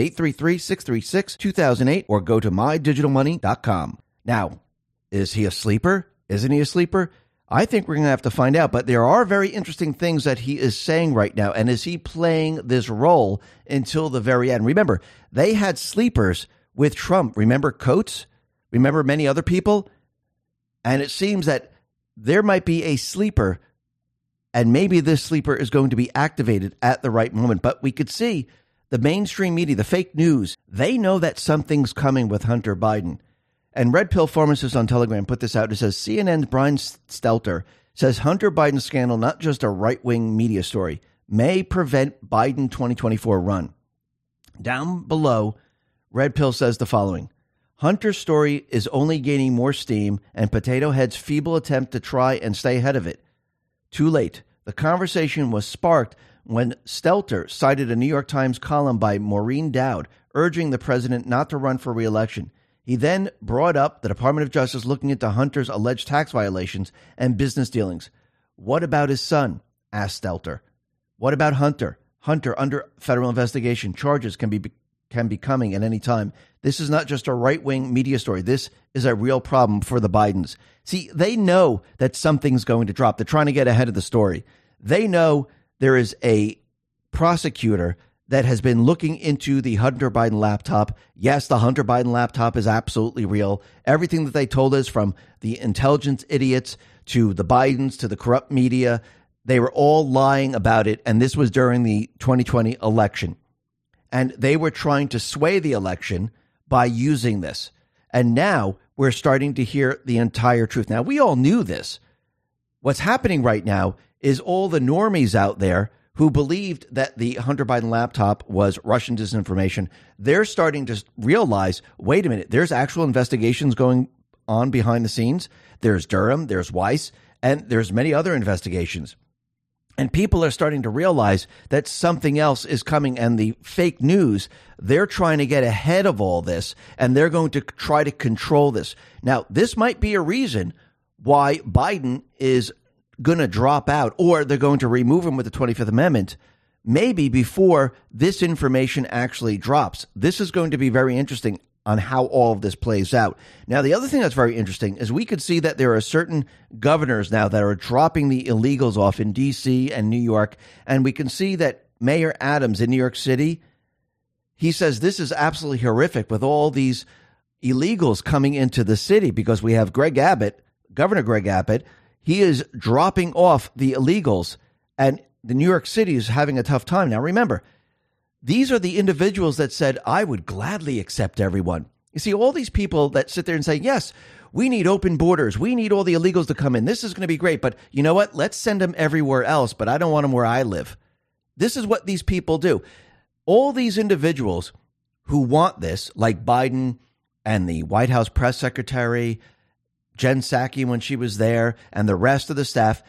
833-636-2008. Or go to MyDigitalMoney.com. Now, is he a sleeper? Isn't he a sleeper? I think we're going to have to find out. But there are very interesting things that he is saying right now. And is he playing this role until the very end? Remember, they had sleepers with Trump. Remember Coates? Remember many other people? And it seems that there might be a sleeper, and maybe this sleeper is going to be activated at the right moment. But we could see the mainstream media, the fake news, they know that something's coming with Hunter Biden. And Red Pill Pharmacist on Telegram put this out. It says CNN's Brian Stelter says Hunter Biden scandal, not just a right-wing media story, may prevent Biden 2024 run. Down below, Red Pill says the following. Hunter's story is only gaining more steam, and Potato Head's feeble attempt to try and stay ahead of it. Too late. The conversation was sparked when Stelter cited a New York Times column by Maureen Dowd urging the president not to run for re-election. He then brought up the Department of Justice looking into Hunter's alleged tax violations and business dealings. What about his son? Asked Stelter. What about Hunter? Hunter under federal investigation. Charges can be coming at any time. This is not just a right-wing media story. This is a real problem for the Bidens. See, they know that something's going to drop. They're trying to get ahead of the story. They know there is a prosecutor that has been looking into the Hunter Biden laptop. Yes, the Hunter Biden laptop is absolutely real. Everything that they told us, from the intelligence idiots to the Bidens to the corrupt media, they were all lying about it. And this was during the 2020 election. And they were trying to sway the election by using this. And now we're starting to hear the entire truth. Now, we all knew this. What's happening right now is all the normies out there who believed that the Hunter Biden laptop was Russian disinformation. They're starting to realize, wait a minute, there's actual investigations going on behind the scenes. There's Durham, there's Weiss, and there's many other investigations. And people are starting to realize that something else is coming, and the fake news, they're trying to get ahead of all this, and they're going to try to control this. Now, this might be a reason why Biden is going to drop out, or they're going to remove him with the 25th Amendment, maybe before this information actually drops. This is going to be very interesting on how all of this plays out. Now, the other thing that's very interesting is we could see that there are certain governors now that are dropping the illegals off in D.C. and New York. And we can see that Mayor Adams in New York City, he says this is absolutely horrific with all these illegals coming into the city, because we have Greg Abbott, Governor Greg Abbott. He is dropping off the illegals, and the New York City is having a tough time. Now, remember, these are the individuals that said, I would gladly accept everyone. You see, all these people that sit there and say, yes, we need open borders. We need all the illegals to come in. This is going to be great. But you know what? Let's send them everywhere else. But I don't want them where I live. This is what these people do. All these individuals who want this, like Biden and the White House press secretary, Jen Psaki when she was there, and the rest of the staff,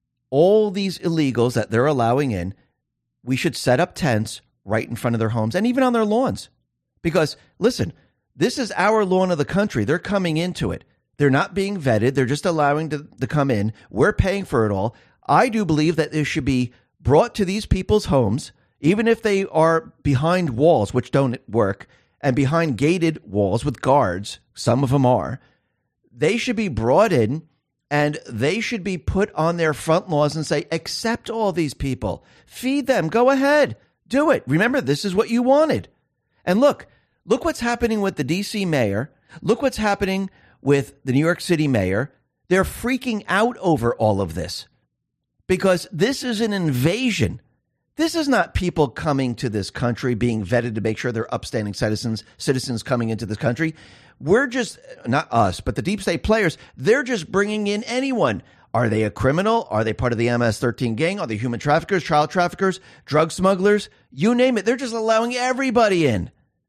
all these illegals that they're allowing in, we should set up tents right in front of their homes and even on their lawns. Because, listen, this is our lawn of the country. They're coming into it. They're not being vetted. They're just allowing to come in. We're paying for it all. I do believe that this should be brought to these people's homes, even if they are behind walls, which don't work, and behind gated walls with guards. Some of them are. They should be brought in and they should be put on their front lawns and say, accept all these people. Feed them. Go ahead. Do it. Remember, this is what you wanted. And look what's happening with the D.C. mayor. Look what's happening with the New York City mayor. They're freaking out over all of this because this is an invasion. This is not people coming to this country being vetted to make sure they're upstanding citizens coming into this country. We're just, not us, but the deep state players, they're just bringing in anyone. Are they a criminal? Are they part of the MS-13 gang? Are they human traffickers, child traffickers, drug smugglers? You name it. They're just allowing everybody in.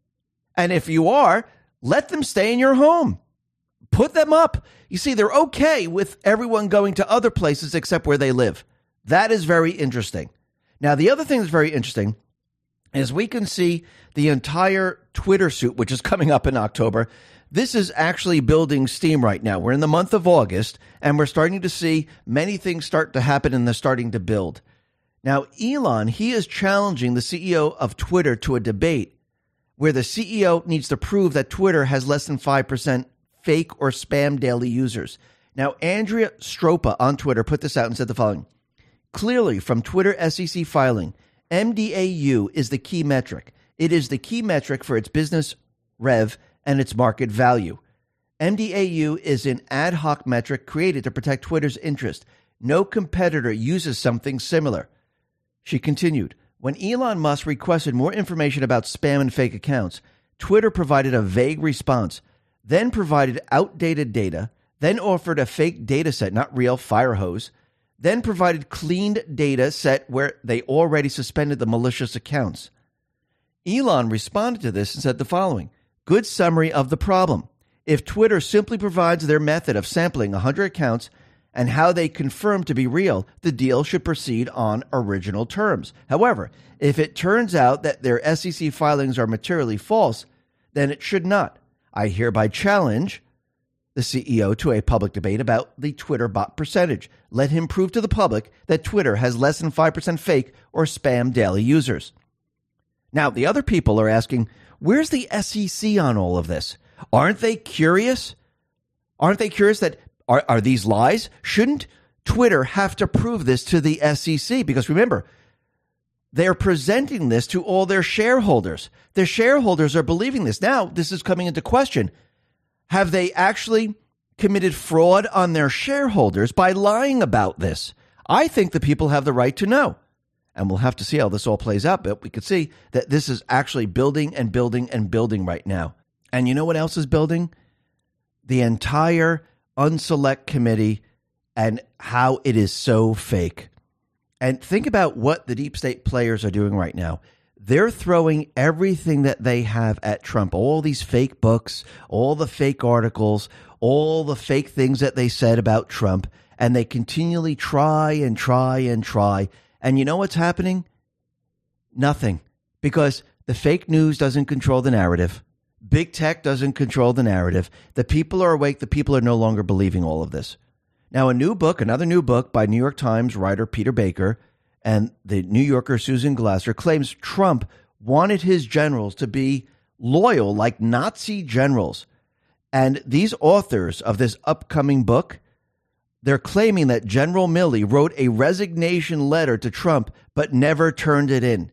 And if you are, let them stay in your home. Put them up. You see, they're okay with everyone going to other places except where they live. That is very interesting. Now, the other thing that's very interesting is we can see the entire Twitter suit, which is coming up in October. This is actually building steam right now. We're in the month of August, and we're starting to see many things start to happen, and they're starting to build. Now, Elon, he is challenging the CEO of Twitter to a debate where the CEO needs to prove that Twitter has less than 5% fake or spam daily users. Now, Andrea Stropa on Twitter put this out and said the following. Clearly, from Twitter SEC filing, MDAU is the key metric. It is the key metric for its business rev and its market value. MDAU is an ad hoc metric created to protect Twitter's interest. No competitor uses something similar. She continued, when Elon Musk requested more information about spam and fake accounts, Twitter provided a vague response, then provided outdated data, then offered a fake data set, not real, fire hose, then provided cleaned data set where they already suspended the malicious accounts. Elon responded to this and said the following, good summary of the problem. If Twitter simply provides their method of sampling 100 accounts and how they confirm to be real, the deal should proceed on original terms. However, if it turns out that their SEC filings are materially false, then it should not. I hereby challenge the CEO to a public debate about the Twitter bot percentage. Let him prove to the public that Twitter has less than 5% fake or spam daily users. Now, the other people are asking, where's the SEC on all of this? Aren't they curious? Aren't they curious that are these lies? Shouldn't Twitter have to prove this to the SEC? Because remember, they're presenting this to all their shareholders. Their shareholders are believing this. Now, this is coming into question. Have they actually committed fraud on their shareholders by lying about this? I think the people have the right to know. And we'll have to see how this all plays out. But we could see that this is actually building and building and building right now. And you know what else is building? The entire Unselect Committee and how it is so fake. And think about what the deep state players are doing right now. They're throwing everything that they have at Trump, all these fake books, all the fake articles, all the fake things that they said about Trump, and they continually try and try and try. And you know what's happening? Nothing. Because the fake news doesn't control the narrative. Big tech doesn't control the narrative. The people are awake. The people are no longer believing all of this. Now, another new book by New York Times writer Peter Baker and the New Yorker Susan Glasser claims Trump wanted his generals to be loyal like Nazi generals. And these authors of this upcoming book, they're claiming that General Milley wrote a resignation letter to Trump but never turned it in.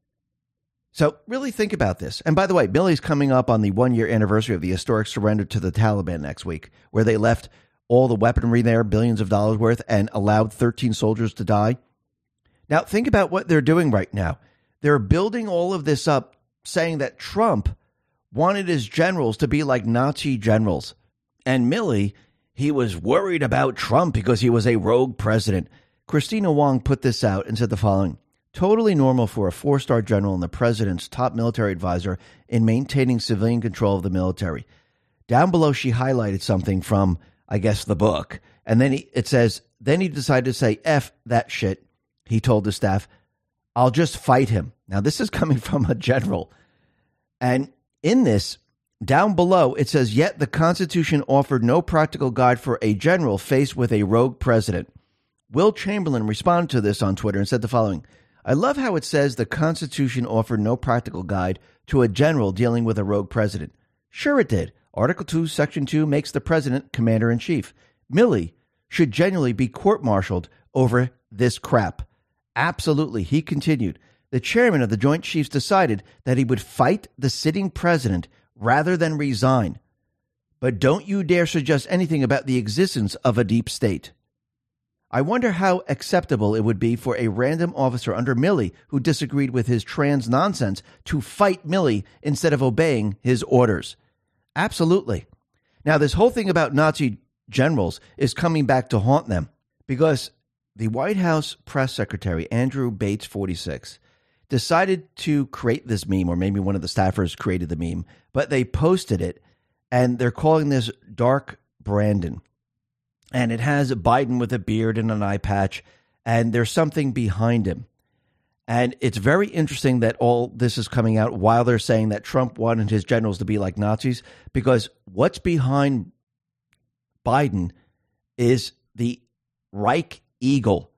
So really think about this. And by the way, Milley's coming up on the 1-year anniversary of the historic surrender to the Taliban next week, where they left all the weaponry there, billions of dollars worth, and allowed 13 soldiers to die. Now, think about what they're doing right now. They're building all of this up, saying that Trump wanted his generals to be like Nazi generals. And Milley, he was worried about Trump because he was a rogue president. Christina Wong put this out and said the following: totally normal for a 4-star general and the president's top military advisor in maintaining civilian control of the military. Down below, she highlighted something from, I guess, the book. And then it says, then he decided to say, F that shit. He told the staff, I'll just fight him. Now, this is coming from a general. And in this, down below, it says, yet the Constitution offered no practical guide for a general faced with a rogue president. Will Chamberlain responded to this on Twitter and said the following: I love how it says the Constitution offered no practical guide to a general dealing with a rogue president. Sure it did. Article 2, Section 2 makes the president commander-in-chief. Milley should genuinely be court-martialed over this crap. Absolutely, he continued. The chairman of the Joint Chiefs decided that he would fight the sitting president rather than resign. But don't you dare suggest anything about the existence of a deep state. I wonder how acceptable it would be for a random officer under Milley who disagreed with his trans nonsense to fight Milley instead of obeying his orders. Absolutely. Now, this whole thing about Nazi generals is coming back to haunt them because the White House press secretary, Andrew Bates, 46, decided to create this meme, or maybe one of the staffers created the meme, but they posted it, and they're calling this Dark Brandon. And it has Biden with a beard and an eye patch, and there's something behind him. And it's very interesting that all this is coming out while they're saying that Trump wanted his generals to be like Nazis, because what's behind Biden is the Reich Eagle.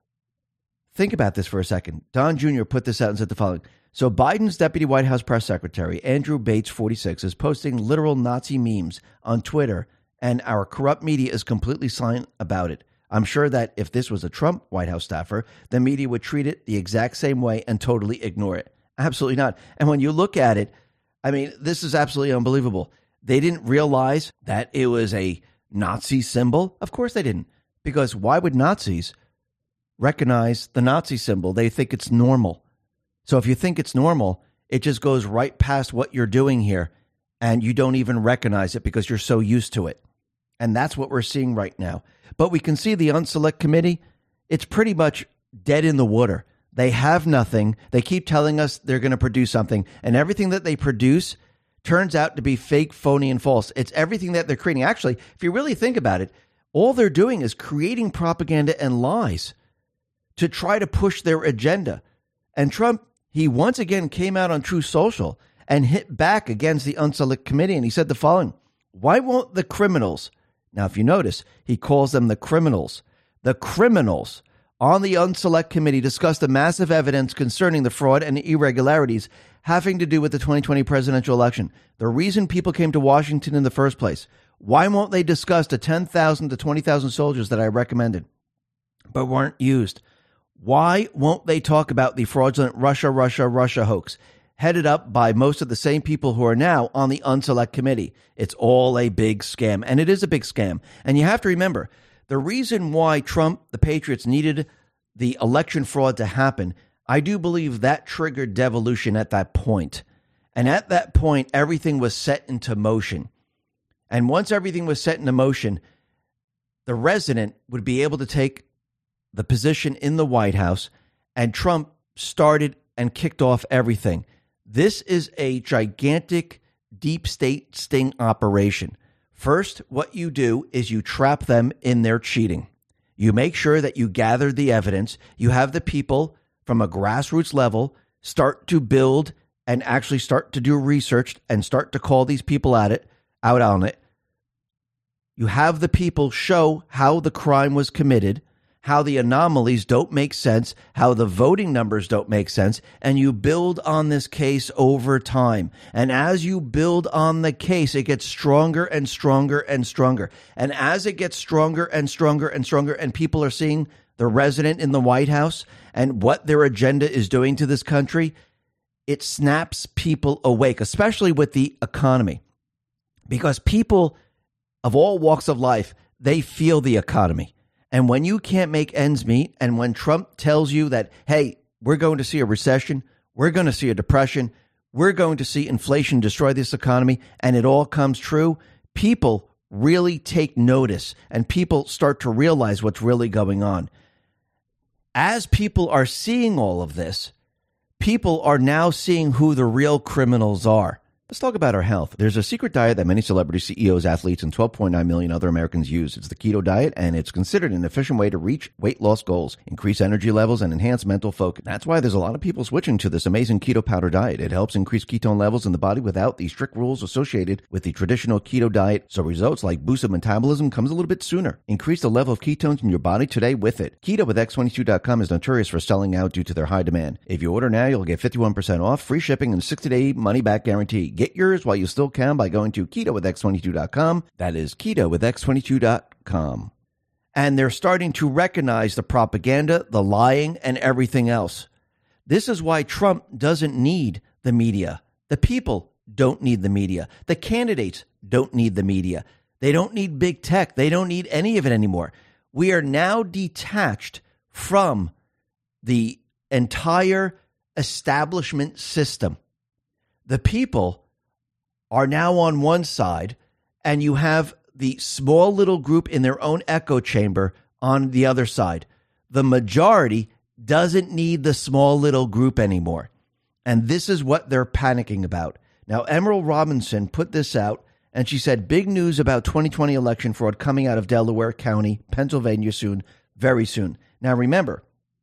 Think about this for a second. Don Jr. put this out and said the following. So Biden's deputy White House press secretary, Andrew Bates, 46, is posting literal Nazi memes on Twitter, and our corrupt media is completely silent about it. I'm sure that if this was a Trump White House staffer, the media would treat it the exact same way and totally ignore it. Absolutely not. And when you look at it, I mean, this is absolutely unbelievable. They didn't realize that it was a Nazi symbol. Of course they didn't. Because why would Nazis recognize the Nazi symbol? They think it's normal. So if you think it's normal, it just goes right past what you're doing here, and you don't even recognize it because you're so used to it. And that's what we're seeing right now. But we can see the Unselect Committee, it's pretty much dead in the water. They have nothing. They keep telling us they're going to produce something, and everything that they produce turns out to be fake, phony, and false. It's everything that they're creating. Actually, if you really think about it, all they're doing is creating propaganda and lies to try to push their agenda. And Trump, he once again came out on Truth Social and hit back against the Unselect Committee, and he said the following: why won't the criminals? Now, if you notice, he calls them the criminals. The criminals on the Unselect Committee discussed the massive evidence concerning the fraud and irregularities having to do with the 2020 presidential election. The reason people came to Washington in the first place. Why won't they discuss the 10,000 to 20,000 soldiers that I recommended but weren't used? Why won't they talk about the fraudulent Russia hoax headed up by most of the same people who are now on the Unselect Committee? It's all a big scam, and it is a big scam. And you have to remember, the reason why Trump, the Patriots, needed the election fraud to happen, I do believe that triggered devolution at that point. And at that point, everything was set into motion. And once everything was set into motion, the resident would be able to take the position in the White House, and Trump started and kicked off everything. This is a gigantic deep state sting operation. First, what you do is you trap them in their cheating. You make sure that you gather the evidence. You have the people from a grassroots level start to build and actually start to do research and start to call these people out on it. You have the people show how the crime was committed, how the anomalies don't make sense, how the voting numbers don't make sense, and you build on this case over time. And as you build on the case, it gets stronger and stronger and stronger. And as it gets stronger and stronger and stronger, and people are seeing the resident in the White House and what their agenda is doing to this country, it snaps people awake, especially with the economy. Because people of all walks of life, they feel the economy. And when you can't make ends meet, and when Trump tells you that, hey, we're going to see a recession, we're going to see a depression, we're going to see inflation destroy this economy, and it all comes true, people really take notice and people start to realize what's really going on. As people are seeing all of this, people are now seeing who the real criminals are. Let's talk about our health. There's a secret diet that many celebrities, CEOs, athletes, and 12.9 million other Americans use. It's the keto diet, and it's considered an efficient way to reach weight loss goals, increase energy levels, and enhance mental focus. That's why there's a lot of people switching to this amazing keto powder diet. It helps increase ketone levels in the body without the strict rules associated with the traditional keto diet, so results like boosted metabolism comes a little bit sooner. Increase the level of ketones in your body today with it. Keto with X22.com is notorious for selling out due to their high demand. If you order now, you'll get 51% off, free shipping, and 60-day money-back guarantee. Get yours while you still can by going to ketowithx22.com. That is ketowithx22.com. And they're starting to recognize the propaganda, the lying, and everything else. This is why Trump doesn't need the media. The people don't need the media. The candidates don't need the media. They don't need big tech. They don't need any of it anymore. We are now detached from the entire establishment system. The people are now on one side, and you have the small little group in their own echo chamber on the other side. The majority doesn't need the small little group anymore. And this is what they're panicking about. Now, Emerald Robinson put this out, and she said, big news about 2020 election fraud coming out of Delaware County, Pennsylvania soon, very soon. Now, remember,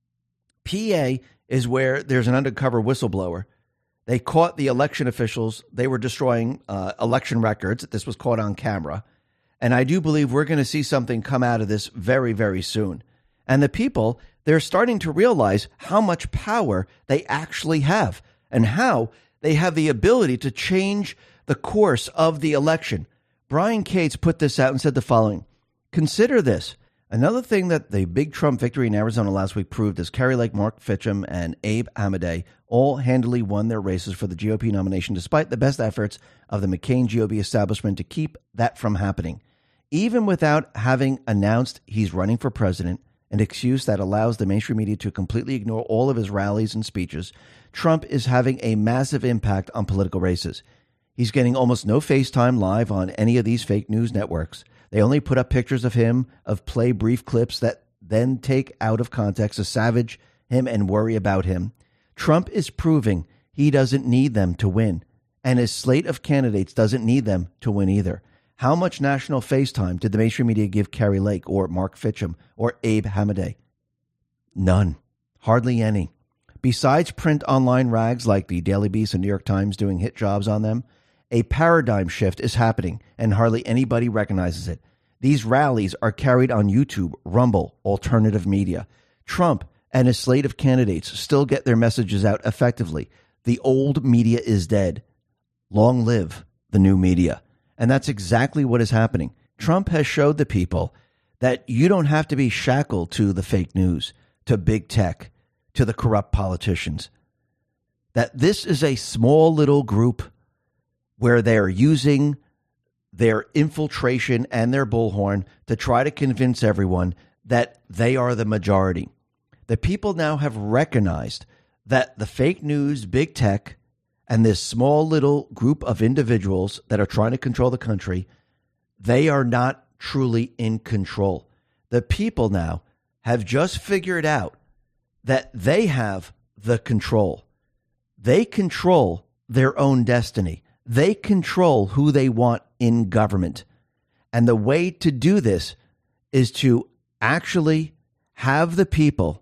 PA is where there's an undercover whistleblower. They caught the election officials. They were destroying election records. This was caught on camera. And I do believe we're going to see something come out of this very, very soon. And the people, they're starting to realize how much power they actually have and how they have the ability to change the course of the election. Brian Cates put this out and said the following. Consider this. Another thing that the big Trump victory in Arizona last week proved is Kari Lake, Mark Finchem, and Abe Hamadeh all handily won their races for the GOP nomination despite the best efforts of the McCain GOP establishment to keep that from happening. Even without having announced he's running for president, an excuse that allows the mainstream media to completely ignore all of his rallies and speeches, Trump is having a massive impact on political races. He's getting almost no FaceTime live on any of these fake news networks. They only put up pictures of him, play brief clips that then take out of context to savage him and worry about him. Trump is proving he doesn't need them to win, and his slate of candidates doesn't need them to win either. How much national FaceTime did the mainstream media give Kari Lake or Mark Finchem or Abe Hamadeh? None. Hardly any. Besides print online rags like the Daily Beast and New York Times doing hit jobs on them, a paradigm shift is happening, and hardly anybody recognizes it. These rallies are carried on YouTube, Rumble, alternative media. Trump and his slate of candidates still get their messages out effectively. The old media is dead. Long live the new media. And that's exactly what is happening. Trump has showed the people that you don't have to be shackled to the fake news, to big tech, to the corrupt politicians. That this is a small little group where they're using their infiltration and their bullhorn to try to convince everyone that they are the majority. The people now have recognized that the fake news, big tech, and this small little group of individuals that are trying to control the country, they are not truly in control. The people now have just figured out that they have the control. They control their own destiny. They control who they want in government. And the way to do this is to actually have the people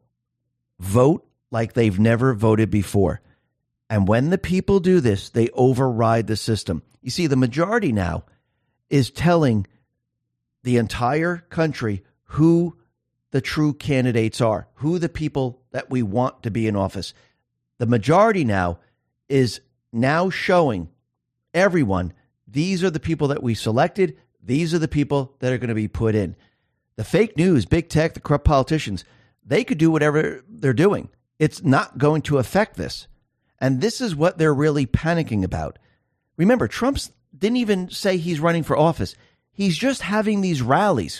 vote like they've never voted before. And when the people do this, they override the system. You see, the majority now is telling the entire country who the true candidates are, who the people that we want to be in office. The majority now is now showing everyone, these are the people that we selected. These are the people that are going to be put in. The fake news, big tech, the corrupt politicians, they could do whatever they're doing. It's not going to affect this. And this is what they're really panicking about. Remember, Trump didn't even say he's running for office. He's just having these rallies.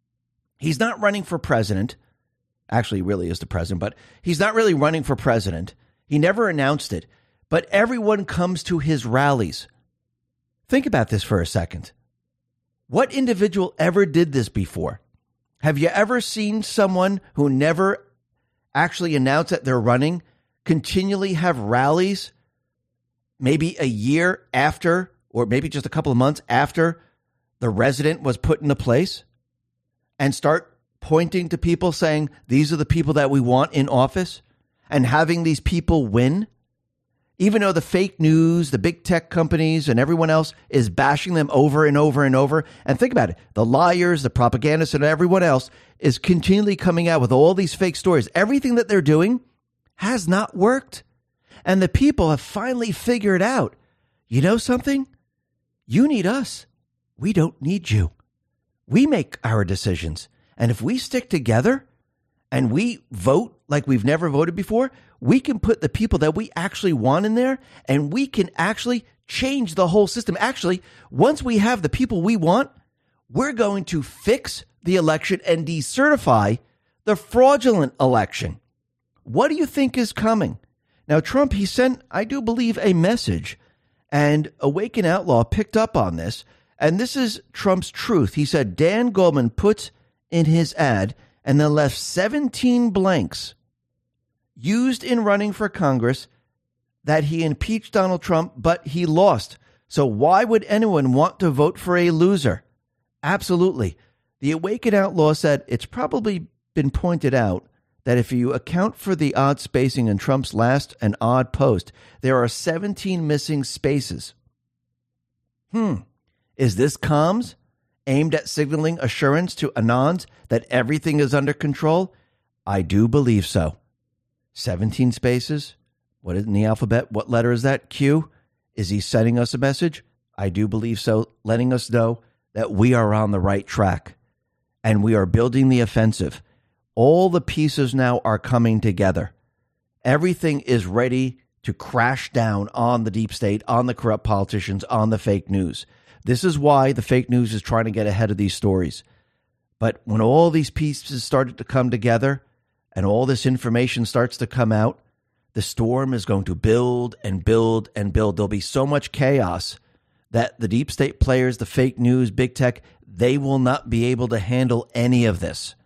He's not running for president. Actually, he really is the president, but he's not really running for president. He never announced it. but everyone comes to his rallies. Think about this for a second. What individual ever did this before? Have you ever seen someone who never actually announced that they're running continually have rallies maybe a year after, or maybe just a couple of months after the resident was put into place, and start pointing to people saying, these are the people that we want in office, and having these people win? Even though the fake news, the big tech companies, and everyone else is bashing them over and over and over. And think about it. The liars, the propagandists, and everyone else is continually coming out with all these fake stories. Everything that they're doing has not worked. And the people have finally figured out, you know something? You need us. We don't need you. We make our decisions. And if we stick together and we vote like we've never voted before, we can put the people that we actually want in there, and we can actually change the whole system. Actually, once we have the people we want, we're going to fix the election and decertify the fraudulent election. What do you think is coming? Now, Trump, he sent, I do believe, a message, and Awaken Outlaw picked up on this, and this is Trump's truth. He said Dan Goldman puts in his ad and then left 17 blanks used in running for Congress that he impeached Donald Trump, but he lost. So why would anyone want to vote for a loser? Absolutely. The Awaken Outlaw said it's probably been pointed out that if you account for the odd spacing in Trump's last and odd post, there are 17 missing spaces. Is this comms aimed at signaling assurance to Anons that everything is under control? I do believe so. 17 spaces? What is in the alphabet? What letter is that? Q? Is he sending us a message? I do believe so, letting us know that we are on the right track and we are building the offensive. All the pieces now are coming together. Everything is ready to crash down on the deep state, on the corrupt politicians, on the fake news. This is why the fake news is trying to get ahead of these stories. But when all these pieces started to come together and all this information starts to come out, the storm is going to build and build and build. There'll be so much chaos that the deep state players, the fake news, big tech, they will not be able to handle any of this.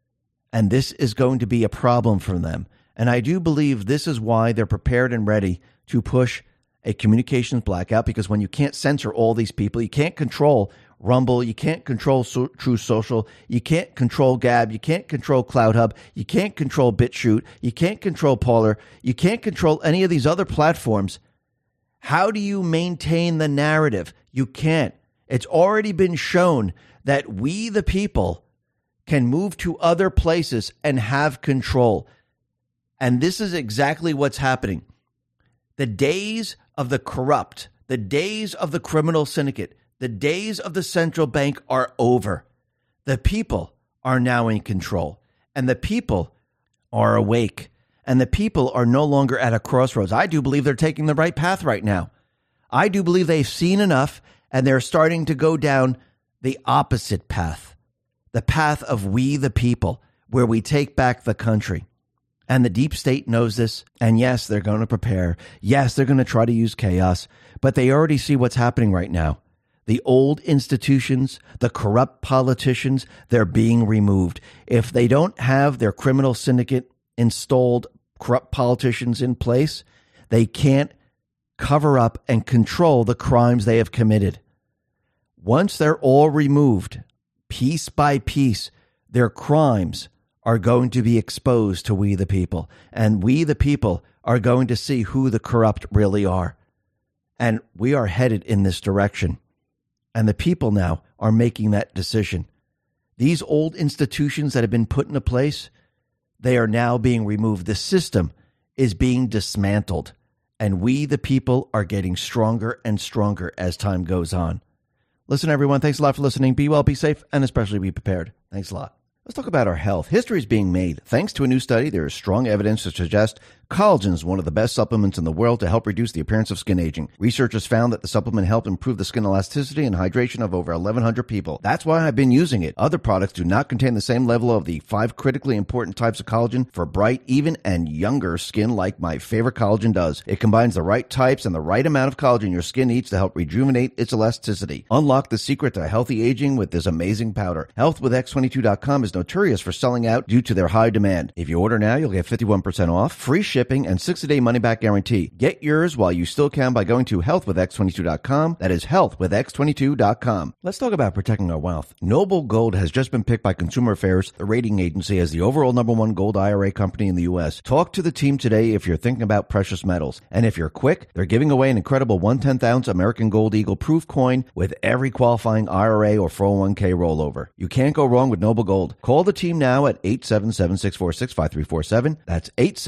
And this is going to be a problem for them. And I do believe this is why they're prepared and ready to push a communications blackout, because when you can't censor all these people, you can't control Rumble, you can't control True Social, you can't control Gab, you can't control CloudHub, you can't control BitChute, you can't control Parler, you can't control any of these other platforms. How do you maintain the narrative? You can't. It's already been shown that we, the people, can move to other places and have control. And this is exactly what's happening. The days of the corrupt, the days of the criminal syndicate, the days of the central bank are over. The people are now in control, and the people are awake, and the people are no longer at a crossroads. I do believe they're taking the right path right now. I do believe they've seen enough, and they're starting to go down the opposite path, the path of we the people, where we take back the country. And the deep state knows this, and yes, they're going to prepare. Yes, they're going to try to use chaos, but they already see what's happening right now. The old institutions, the corrupt politicians, they're being removed. If they don't have their criminal syndicate installed, corrupt politicians in place, they can't cover up and control the crimes they have committed. Once they're all removed, piece by piece, their crimes are going to be exposed to we the people. And we the people are going to see who the corrupt really are. And we are headed in this direction. And the people now are making that decision. These old institutions that have been put into place, they are now being removed. The system is being dismantled. And we, the people, are getting stronger and stronger as time goes on. Listen, everyone, thanks a lot for listening. Be well, be safe, and especially be prepared. Thanks a lot. Let's talk about our health. History is being made. Thanks to a new study, there is strong evidence to suggest Collagen is one of the best supplements in the world to help reduce the appearance of skin aging. Researchers found that the supplement helped improve the skin elasticity and hydration of over 1,100 people. That's why I've been using it. Other products do not contain the same level of the 5 critically important types of collagen for bright, even, and younger skin like my favorite collagen does. It combines the right types and the right amount of collagen your skin needs to help rejuvenate its elasticity. Unlock the secret to healthy aging with this amazing powder. HealthWithX22.com is notorious for selling out due to their high demand. If you order now, you'll get 51% off, free shipping, and 60-day money-back guarantee. Get yours while you still can by going to HealthWithX22.com. That is HealthWithX22.com. Let's talk about protecting our wealth. Noble Gold has just been picked by Consumer Affairs, the rating agency, as the overall #1 gold IRA company in the U.S. Talk to the team today if you're thinking about precious metals. And if you're quick, they're giving away an incredible 1/10-ounce American Gold Eagle proof coin with every qualifying IRA or 401k rollover. You can't go wrong with Noble Gold. Call the team now at 877-646-5347. That's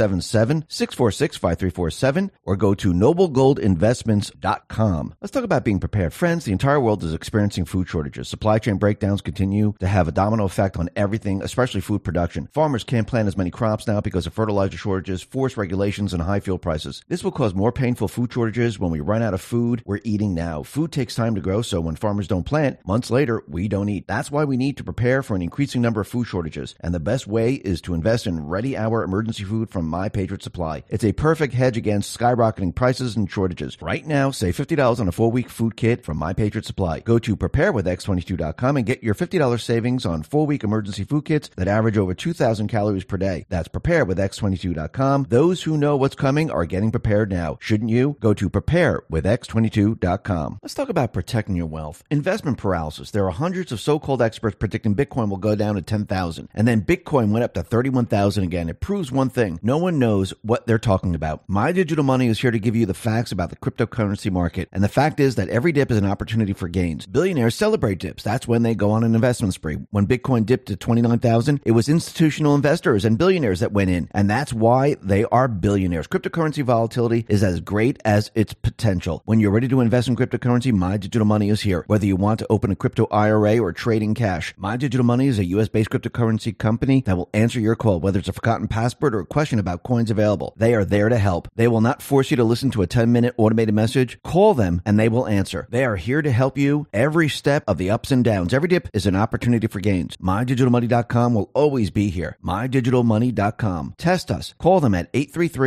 877-646-5347, or go to noblegoldinvestments.com. Let's talk about being prepared. Friends, the entire world is experiencing food shortages. Supply chain breakdowns continue to have a domino effect on everything, especially food production. Farmers can't plant as many crops now because of fertilizer shortages, forced regulations, and high fuel prices. This will cause more painful food shortages when we run out of food we're eating now. Food takes time to grow, so when farmers don't plant, months later, we don't eat. That's why we need to prepare for an increasing number of food shortages. And the best way is to invest in Ready Hour emergency food from My Patriot Supply. It's a perfect hedge against skyrocketing prices and shortages. Right now, save $50 on a 4-week food kit from My Patriot Supply. Go to preparewithx22.com and get your $50 savings on 4-week emergency food kits that average over 2,000 calories per day. That's preparewithx22.com. Those who know what's coming are getting prepared now. Shouldn't you? Go to preparewithx22.com. Let's talk about protecting your wealth. Investment paralysis. There are hundreds of so-called experts predicting Bitcoin will go down to 10,000. And then Bitcoin went up to 31,000 again. It proves one thing. No one knows what they're talking about. My Digital Money is here to give you the facts about the cryptocurrency market. And the fact is that every dip is an opportunity for gains. Billionaires celebrate dips. That's when they go on an investment spree. When Bitcoin dipped to 29,000, it was institutional investors and billionaires that went in. And that's why they are billionaires. Cryptocurrency volatility is as great as its potential. When you're ready to invest in cryptocurrency, My Digital Money is here. Whether you want to open a crypto IRA or trade in cash, My Digital Money is a U.S.-based cryptocurrency company that will answer your call, whether it's a forgotten password or a question about coins available. They are there to help. They will not force you to listen to a 10-minute automated message. Call them and they will answer. They are here to help you every step of the ups and downs. Every dip is an opportunity for gains. MyDigitalMoney.com will always be here. MyDigitalMoney.com. Test us. Call them at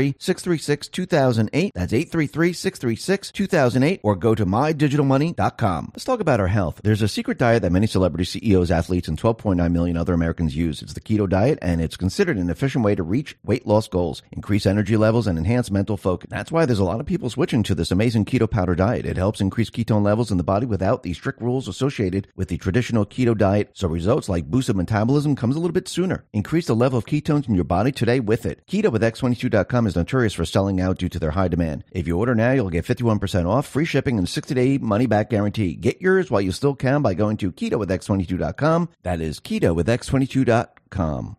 833-636-2008. That's 833-636-2008, or go to MyDigitalMoney.com. Let's talk about our health. There's a secret diet that many celebrity CEOs, athletes, and 12.9 million other Americans use. It's the keto diet, and it's considered an efficient way to reach weight loss goals, increase energy levels, and enhance mental focus. That's why there's a lot of people switching to this amazing keto powder diet. It helps increase ketone levels in the body without the strict rules associated with the traditional keto diet, so results like boosted metabolism comes a little bit sooner. Increase the level of ketones in your body today with it. KetoWithX22.com is notorious for selling out due to their high demand. If you order now, you'll get 51% off, free shipping, and 60-day money-back guarantee. Get yours while you still can by going to KetoWithX22.com. That is KetoWithX22.com.